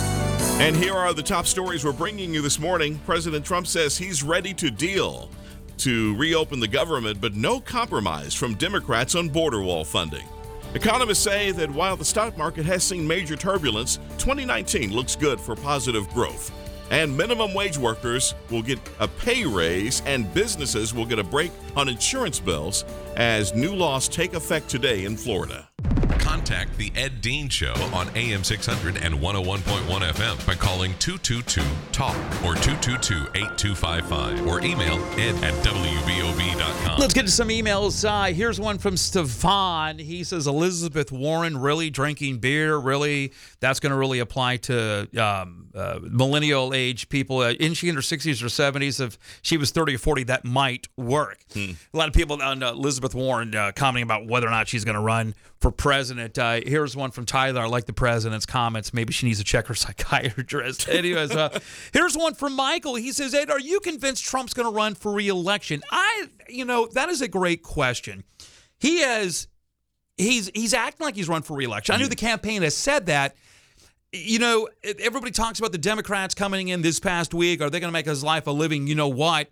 And here are the top stories we're bringing you this morning. President Trump says he's ready to deal. to reopen the government, but no compromise from Democrats on border wall funding. Economists say that while the stock market has seen major turbulence, twenty nineteen looks good for positive growth. And minimum wage workers will get a pay raise, and businesses will get a break on insurance bills as new laws take effect today in Florida. Contact the Ed Dean Show on A M six hundred and one oh one point one F M by calling two two two talk or two two two, eight two five five or email ed at W B O B dot com. Let's get to some emails. Uh, here's one from Stefan. He says, Elizabeth Warren really drinking beer? Really? That's going to really apply to um, uh, millennial age people. Uh, isn't she in her sixties or seventies? If she was thirty or forty, that might work. Hmm. A lot of people on uh, Elizabeth Warren uh, commenting about whether or not she's going to run for president. Uh, here's one from Tyler. I like the president's comments. Maybe she needs to check her psychiatrist. Anyways, uh, here's one from Michael. He says, Ed, are you convinced Trump's going to run for re-election? I, you know, that is a great question. He has, he's he's acting like he's run for re-election. I know the campaign has said that. You know, everybody talks about the Democrats coming in this past week. Are they going to make his life a living, you know what?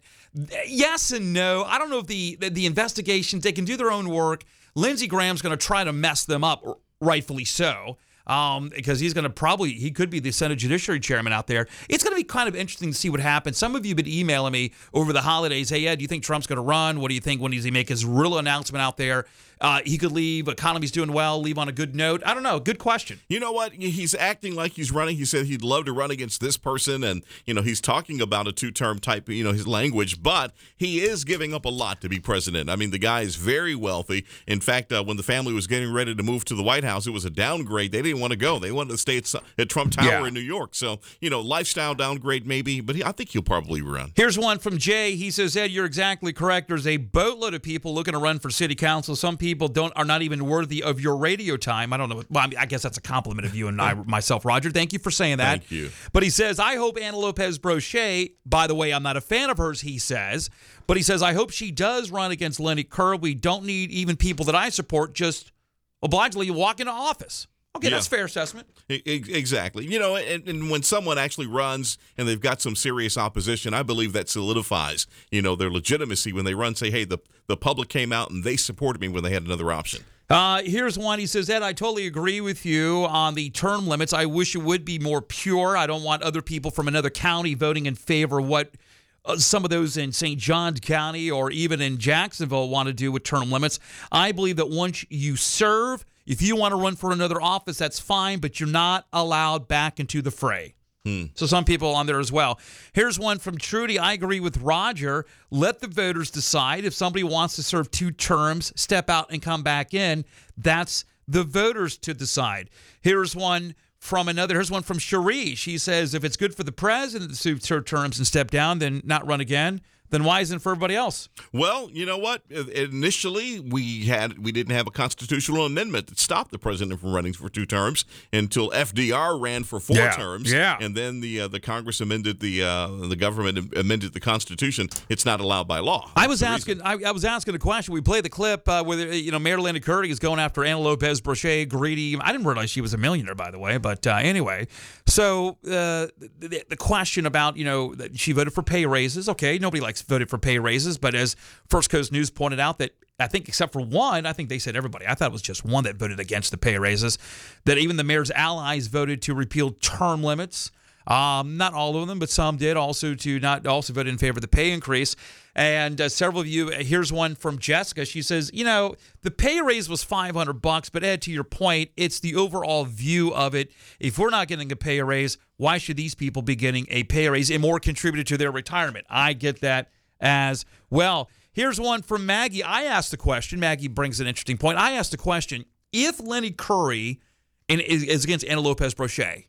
Yes and no. I don't know if the, the, the investigations, they can do their own work. Lindsey Graham's going to try to mess them up, rightfully so, um, because he's going to probably, he could be the Senate Judiciary Chairman out there. It's going to be kind of interesting to see what happens. Some of you have been emailing me over the holidays. Hey, Ed, do you think Trump's going to run? What do you think? When does he make his real announcement out there? Uh, he could leave. Economy's doing well. Leave on a good note. I don't know. Good question. You know what? He's acting like he's running. He said he'd love to run against this person, and you know he's talking about a two-term type, you know, his language. But he is giving up a lot to be president. I mean, the guy is very wealthy. In fact, uh, when the family was getting ready to move to the White House, it was a downgrade. They didn't want to go. They wanted to stay at, at Trump Tower Yeah. in New York. So you know, lifestyle downgrade maybe, but he, I think he'll probably run. Here's one from Jay. He says, Ed, you're exactly correct. There's a boatload of people looking to run for city council. Some people don't are not even worthy of your radio time. I don't know. Well, I, mean, I guess that's a compliment of you and I, myself, Roger. Thank you for saying that. Thank you. But he says, I hope Anna Lopez Brochet, by the way, I'm not a fan of hers, he says, but he says, I hope she does run against Lenny Kerr. We don't need even people that I support just obligingly walk into office. Okay, Yeah. that's a fair assessment. E- Exactly. You know, and, and when someone actually runs and they've got some serious opposition, I believe that solidifies, you know, their legitimacy when they run, say, hey, the, the public came out and they supported me when they had another option. Uh, here's one. He says, Ed, I totally agree with you on the term limits. I wish it would be more pure. I don't want other people from another county voting in favor of what uh, some of those in Saint Johns County or even in Jacksonville want to do with term limits. I believe that once you serve, if you want to run for another office, that's fine, but you're not allowed back into the fray. Hmm. So some people on there as well. Here's one from Trudy. I agree with Roger. Let the voters decide. If somebody wants to serve two terms, step out and come back in, that's the voters to decide. Here's one from another. Here's one from Cherie. She says, if it's good for the president to serve terms and step down, then not run again. Then why isn't it for everybody else? Well, you know what? Initially, we had we didn't have a constitutional amendment that stopped the president from running for two terms until F D R ran for four Yeah, terms. yeah. And then the uh, the Congress amended the uh, the government amended the Constitution. It's not allowed by law. I was asking. I, I was asking a question. We played the clip uh, where you know Mayor Linda Curry is going after Anna Lopez Brochet, greedy. I didn't realize she was a millionaire, by the way. But uh, anyway, so uh, the, the question about you know that she voted for pay raises. Okay, nobody likes voted for pay raises, but as First Coast News pointed out, that I think except for one, I think they said everybody. I thought it was just one that voted against the pay raises. That even the mayor's allies voted to repeal term limits. Um, not all of them, but some did. Also to not also vote in favor of the pay increase. And uh, several of you. Here's one from Jessica. She says, you know, the pay raise was five hundred bucks, but Ed, to your point, it's the overall view of it. If we're not getting a pay raise, why should these people be getting a pay raise and more contributed to their retirement? I get that as well. Here's one from Maggie. I asked the question. Maggie brings an interesting point. I asked the question, if Lenny Curry and is, is against Anna Lopez Brochet,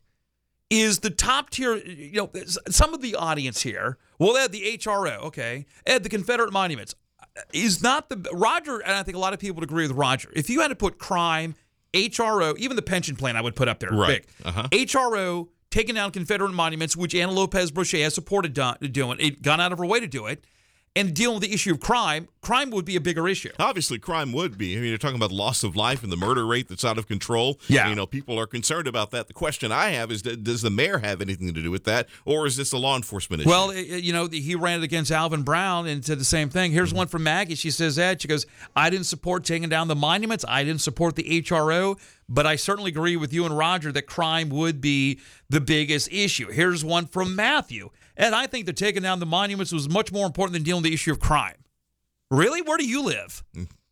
is the top tier, you know, some of the audience here, well, Ed, the H R O, okay, Ed, the Confederate monuments, is not the, Roger, and I think a lot of people would agree with Roger, if you had to put crime, H R O, even the pension plan I would put up there, Right. big. Uh-huh. H R O, taking down Confederate monuments, which Anna Lopez Brochet has supported do- doing, it gone out of her way to do it, and dealing with the issue of crime, crime would be a bigger issue. Obviously, crime would be. I mean, you're talking about loss of life and the murder rate that's out of control. Yeah. You know, people are concerned about that. The question I have is, does the mayor have anything to do with that, or is this a law enforcement issue? Well, you know, he ran it against Alvin Brown and said the same thing. Here's mm-hmm. one from Maggie. She says that. She goes, I didn't support taking down the monuments. I didn't support the H R O, but I certainly agree with you and Roger that crime would be the biggest issue. Here's one from Matthew. And I think that taking down the monuments was much more important than dealing with the issue of crime. Really? Where do you live?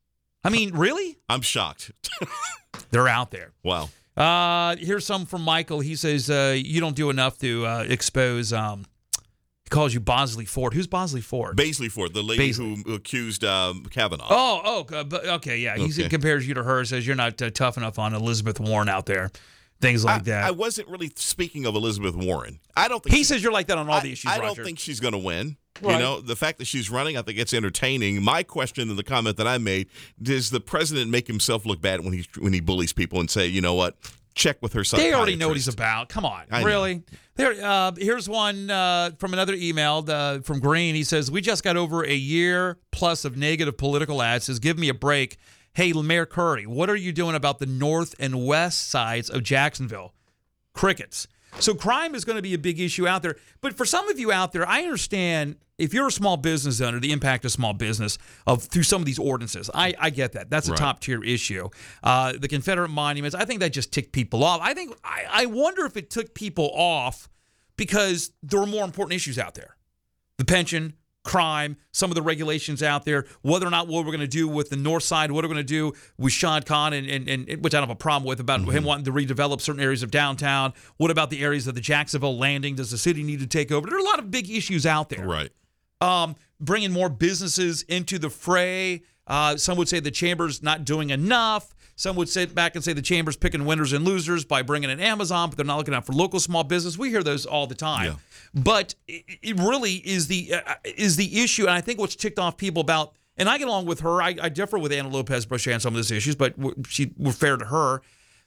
I mean, really? I'm shocked. They're out there. Wow. Uh, here's some from Michael. He says, uh, you don't do enough to uh, expose, um, he calls you Bosley Ford. Who's Bosley Ford? Baisley Ford, the lady Baisley. who accused um, Kavanaugh. Oh, oh, okay, yeah. He Okay. compares you to her, says you're not uh, tough enough on Elizabeth Warren out there. Things like I, that. I wasn't really speaking of Elizabeth Warren. I don't think he says you're like that on all I, the issues, I Roger. don't think she's going to win. Right. You know, the fact that she's running, I think it's entertaining. My question and the comment that I made, does the president make himself look bad when he when he bullies people and say, you know what, check with her psychiatrist? They already know what he's about. Come on. I really? know. There. Uh, here's one uh, from another email uh, from Green. He says, we just got over a year plus of negative political ads. Says, give me a break. Hey, Mayor Curry, what are you doing about the north and west sides of Jacksonville? Crickets. So crime is going to be a big issue out there. But for some of you out there, I understand if you're a small business owner, the impact of small business of through some of these ordinances. I, I get that. That's a Right. top tier issue. Uh, the Confederate monuments, I think that just ticked people off. I think I, I wonder if it took people off because there were more important issues out there. The pension, crime, some of the regulations out there, whether or not what we're going to do with the north side, what we're going to do with Shad Khan, and, and, and which I don't have a problem with, about mm-hmm. him wanting to redevelop certain areas of downtown. What about the areas of the Jacksonville Landing? Does the city need to take over? There are a lot of big issues out there. Right. Um, bringing more businesses into the fray. Uh, some would say the chamber's not doing enough. Some would sit back and say the chamber's picking winners and losers by bringing in Amazon, but they're not looking out for local small business. We hear those all the time. Yeah. But it, it really is the uh, is the issue, and I think what's ticked off people about, and I get along with her, I, I differ with Anna Lopez-Brochet on some of these issues, but she, we're fair to her,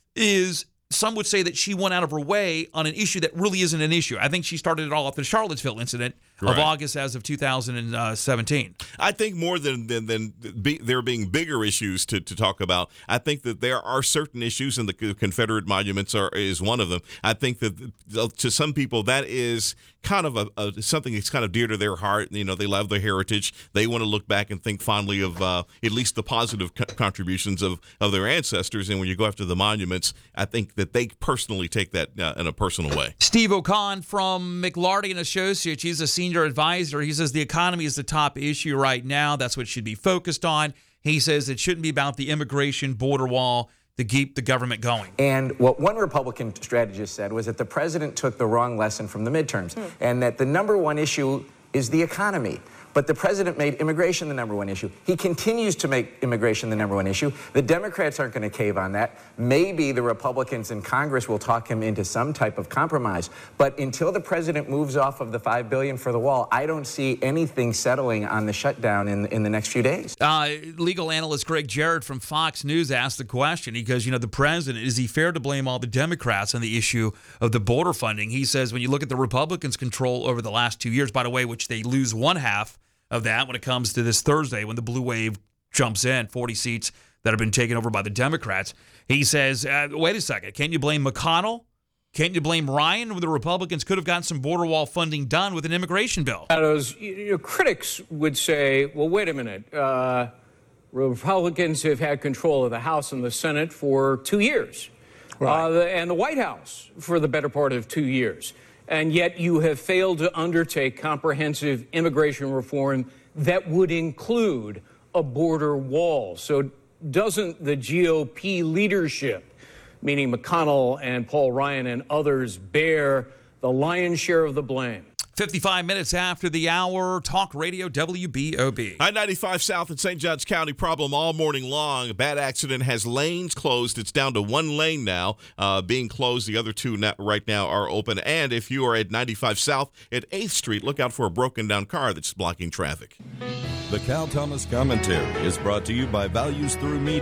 is some would say that she went out of her way on an issue that really isn't an issue. I think she started it all off the Charlottesville incident of Right. August as of two thousand seventeen. I think more than than, than be, there being bigger issues to, to talk about, I think that there are certain issues, and the Confederate monuments are is one of them. I think that to some people that is kind of a, a something that's kind of dear to their heart. You know, they love their heritage. They want to look back and think fondly of uh, at least the positive co- contributions of, of their ancestors. And when you go after the monuments, I think that they personally take that uh, in a personal way. Steve O'Con from McLarty and Associates, he's a senior advisor. He says the economy is the top issue right now. That's what should be focused on. He says it shouldn't be about the immigration border wall to keep the government going. And what one Republican strategist said was that the president took the wrong lesson from the midterms, mm. and that the number one issue is the economy. But the president made immigration the number one issue. He continues to make immigration the number one issue. The Democrats aren't going to cave on that. Maybe the Republicans in Congress will talk him into some type of compromise. But until the president moves off of the five billion dollars for the wall, I don't see anything settling on the shutdown in, in the next few days. Uh, legal analyst Greg Jarrett from Fox News asked the question. He goes, you know, the president, is he fair to blame all the Democrats on the issue of the border funding? He says when you look at the Republicans' control over the last two years, by the way, which they lose one half of that when it comes to this Thursday when the blue wave jumps in, forty seats that have been taken over by the Democrats. He says, uh, wait a second, can't you blame McConnell? Can't you blame Ryan when the Republicans could have gotten some border wall funding done with an immigration bill? Those, you know, critics would say, well, wait a minute. Uh, Republicans have had control of the House and the Senate for two years, right. uh, the, and the White House for the better part of two years. And yet you have failed to undertake comprehensive immigration reform that would include a border wall. So doesn't the G O P leadership, meaning McConnell and Paul Ryan and others, bear the lion's share of the blame? fifty-five minutes after the hour, Talk Radio W B O B. I ninety-five South in Saint Johns County, problem all morning long. A bad accident has lanes closed. It's down to one lane now uh, being closed. The other two not, right now are open. And if you are at ninety-five South at eighth Street, look out for a broken down car that's blocking traffic. The Cal Thomas Commentary is brought to you by Values Through Media.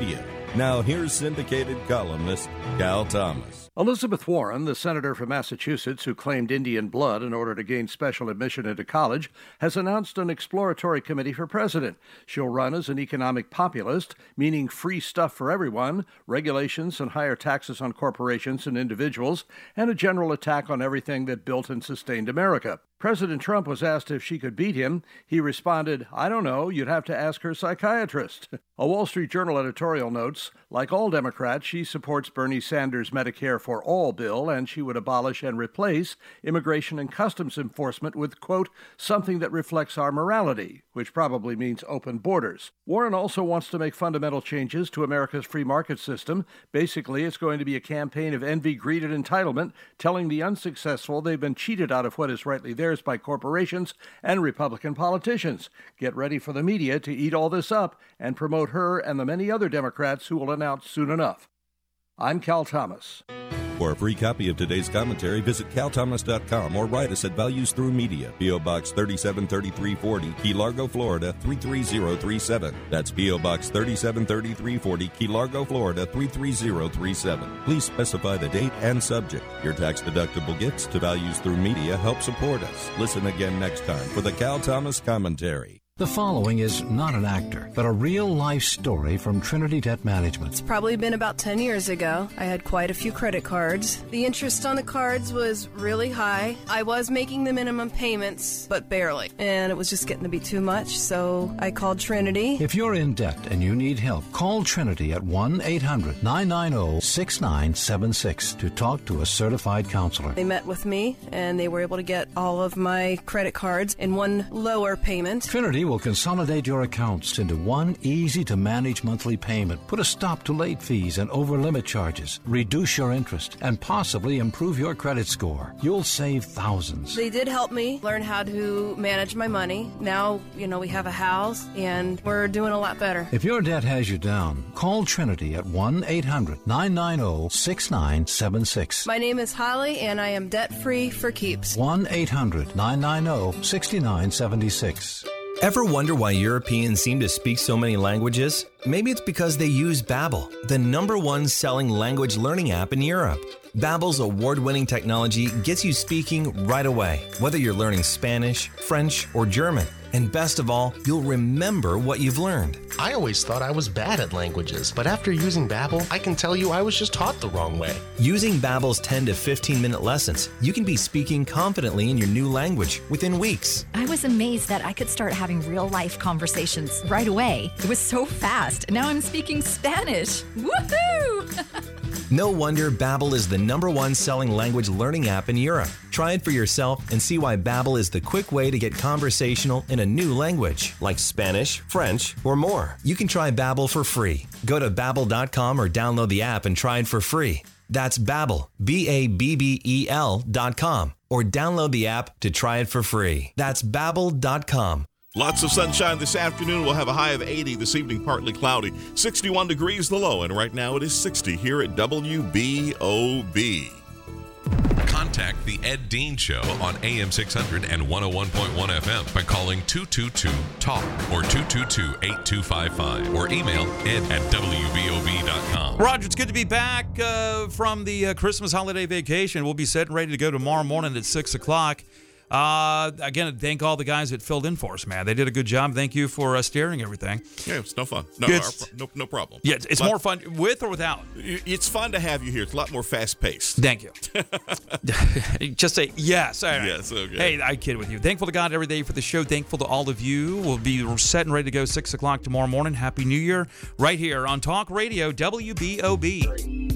Now here's syndicated columnist Cal Thomas. Elizabeth Warren, the senator from Massachusetts who claimed Indian blood in order to gain special admission into college, has announced an exploratory committee for president. She'll run as an economic populist, meaning free stuff for everyone, regulations and higher taxes on corporations and individuals, and a general attack on everything that built and sustained America. President Trump was asked if she could beat him. He responded, "I don't know, you'd have to ask her psychiatrist." A Wall Street Journal editorial notes, like all Democrats, she supports Bernie Sanders' Medicare for All bill, and she would abolish and replace immigration and customs enforcement with, quote, something that reflects our morality, which probably means open borders. Warren also wants to make fundamental changes to America's free market system. Basically, it's going to be a campaign of envy, greed, and entitlement, telling the unsuccessful they've been cheated out of what is rightly theirs by corporations and Republican politicians. Get ready for the media to eat all this up and promote her and the many other Democrats who will announce soon enough. I'm Cal Thomas. For a free copy of today's commentary, visit cal thomas dot com or write us at Values Through Media, P O. Box thirty-seven thirty-three forty, Key Largo, Florida three three zero three seven. That's P O. Box thirty-seven thirty-three forty, Key Largo, Florida three three zero three seven. Please specify the date and subject. Your tax-deductible gifts to Values Through Media help support us. Listen again next time for the Cal Thomas Commentary. The following is not an actor, but a real-life story from Trinity Debt Management. It's probably been about ten years ago. I had quite a few credit cards. The interest on the cards was really high. I was making the minimum payments, but barely. And it was just getting to be too much, so I called Trinity. If you're in debt and you need help, call Trinity at one eight hundred nine nine zero six nine seven six to talk to a certified counselor. They met with me, and they were able to get all of my credit cards in one lower payment. Trinity will consolidate your accounts into one easy-to-manage monthly payment, put a stop to late fees and over-limit charges, reduce your interest, and possibly improve your credit score. You'll save thousands. They did help me learn how to manage my money. Now, you know, we have a house, and we're doing a lot better. If your debt has you down, call Trinity at one eight hundred nine nine zero six nine seven six. My name is Holly, and I am debt-free for keeps. one eight hundred nine nine zero six nine seven six. Ever wonder why Europeans seem to speak so many languages? Maybe it's because they use Babbel, the number one selling language learning app in Europe. Babbel's award-winning technology gets you speaking right away, whether you're learning Spanish, French, or German. And best of all, you'll remember what you've learned. I always thought I was bad at languages, but after using Babbel, I can tell you I was just taught the wrong way. Using Babbel's ten to fifteen minute lessons, you can be speaking confidently in your new language within weeks. I was amazed that I could start having real-life conversations right away. It was so fast. Now I'm speaking Spanish. Woohoo! No wonder Babbel is the number one selling language learning app in Europe. Try it for yourself and see why Babbel is the quick way to get conversational in a new language, like Spanish, French, or more. You can try Babbel for free. Go to babbel dot com or download the app and try it for free. That's Babbel, B A B B E L dot com, or download the app to try it for free. That's babbel dot com. Lots of sunshine this afternoon. We'll have a high of eighty. This evening, partly cloudy. sixty-one degrees the low, and right now it is sixty here at W B O B. Contact the Ed Dean Show on A M six hundred and one oh one point one F M by calling two two two talk or two two two eight two five five or email ed at W B O B dot com. Roger, it's good to be back uh, from the uh, Christmas holiday vacation. We'll be set and ready to go tomorrow morning at six o'clock. Uh, again, thank all the guys that filled in for us, man. They did a good job. Thank you for uh, steering everything. Yeah, it's no fun. No, It's- our- no, no problem. Yeah, it's Lot- more fun with or without. It's fun to have you here. It's a lot more fast-paced. Thank you. Just say yes. All right. Yes, okay. Hey, I kid with you. Thankful to God every day for the show. Thankful to all of you. We'll be set and ready to go six o'clock tomorrow morning. Happy New Year right here on Talk Radio W B O B.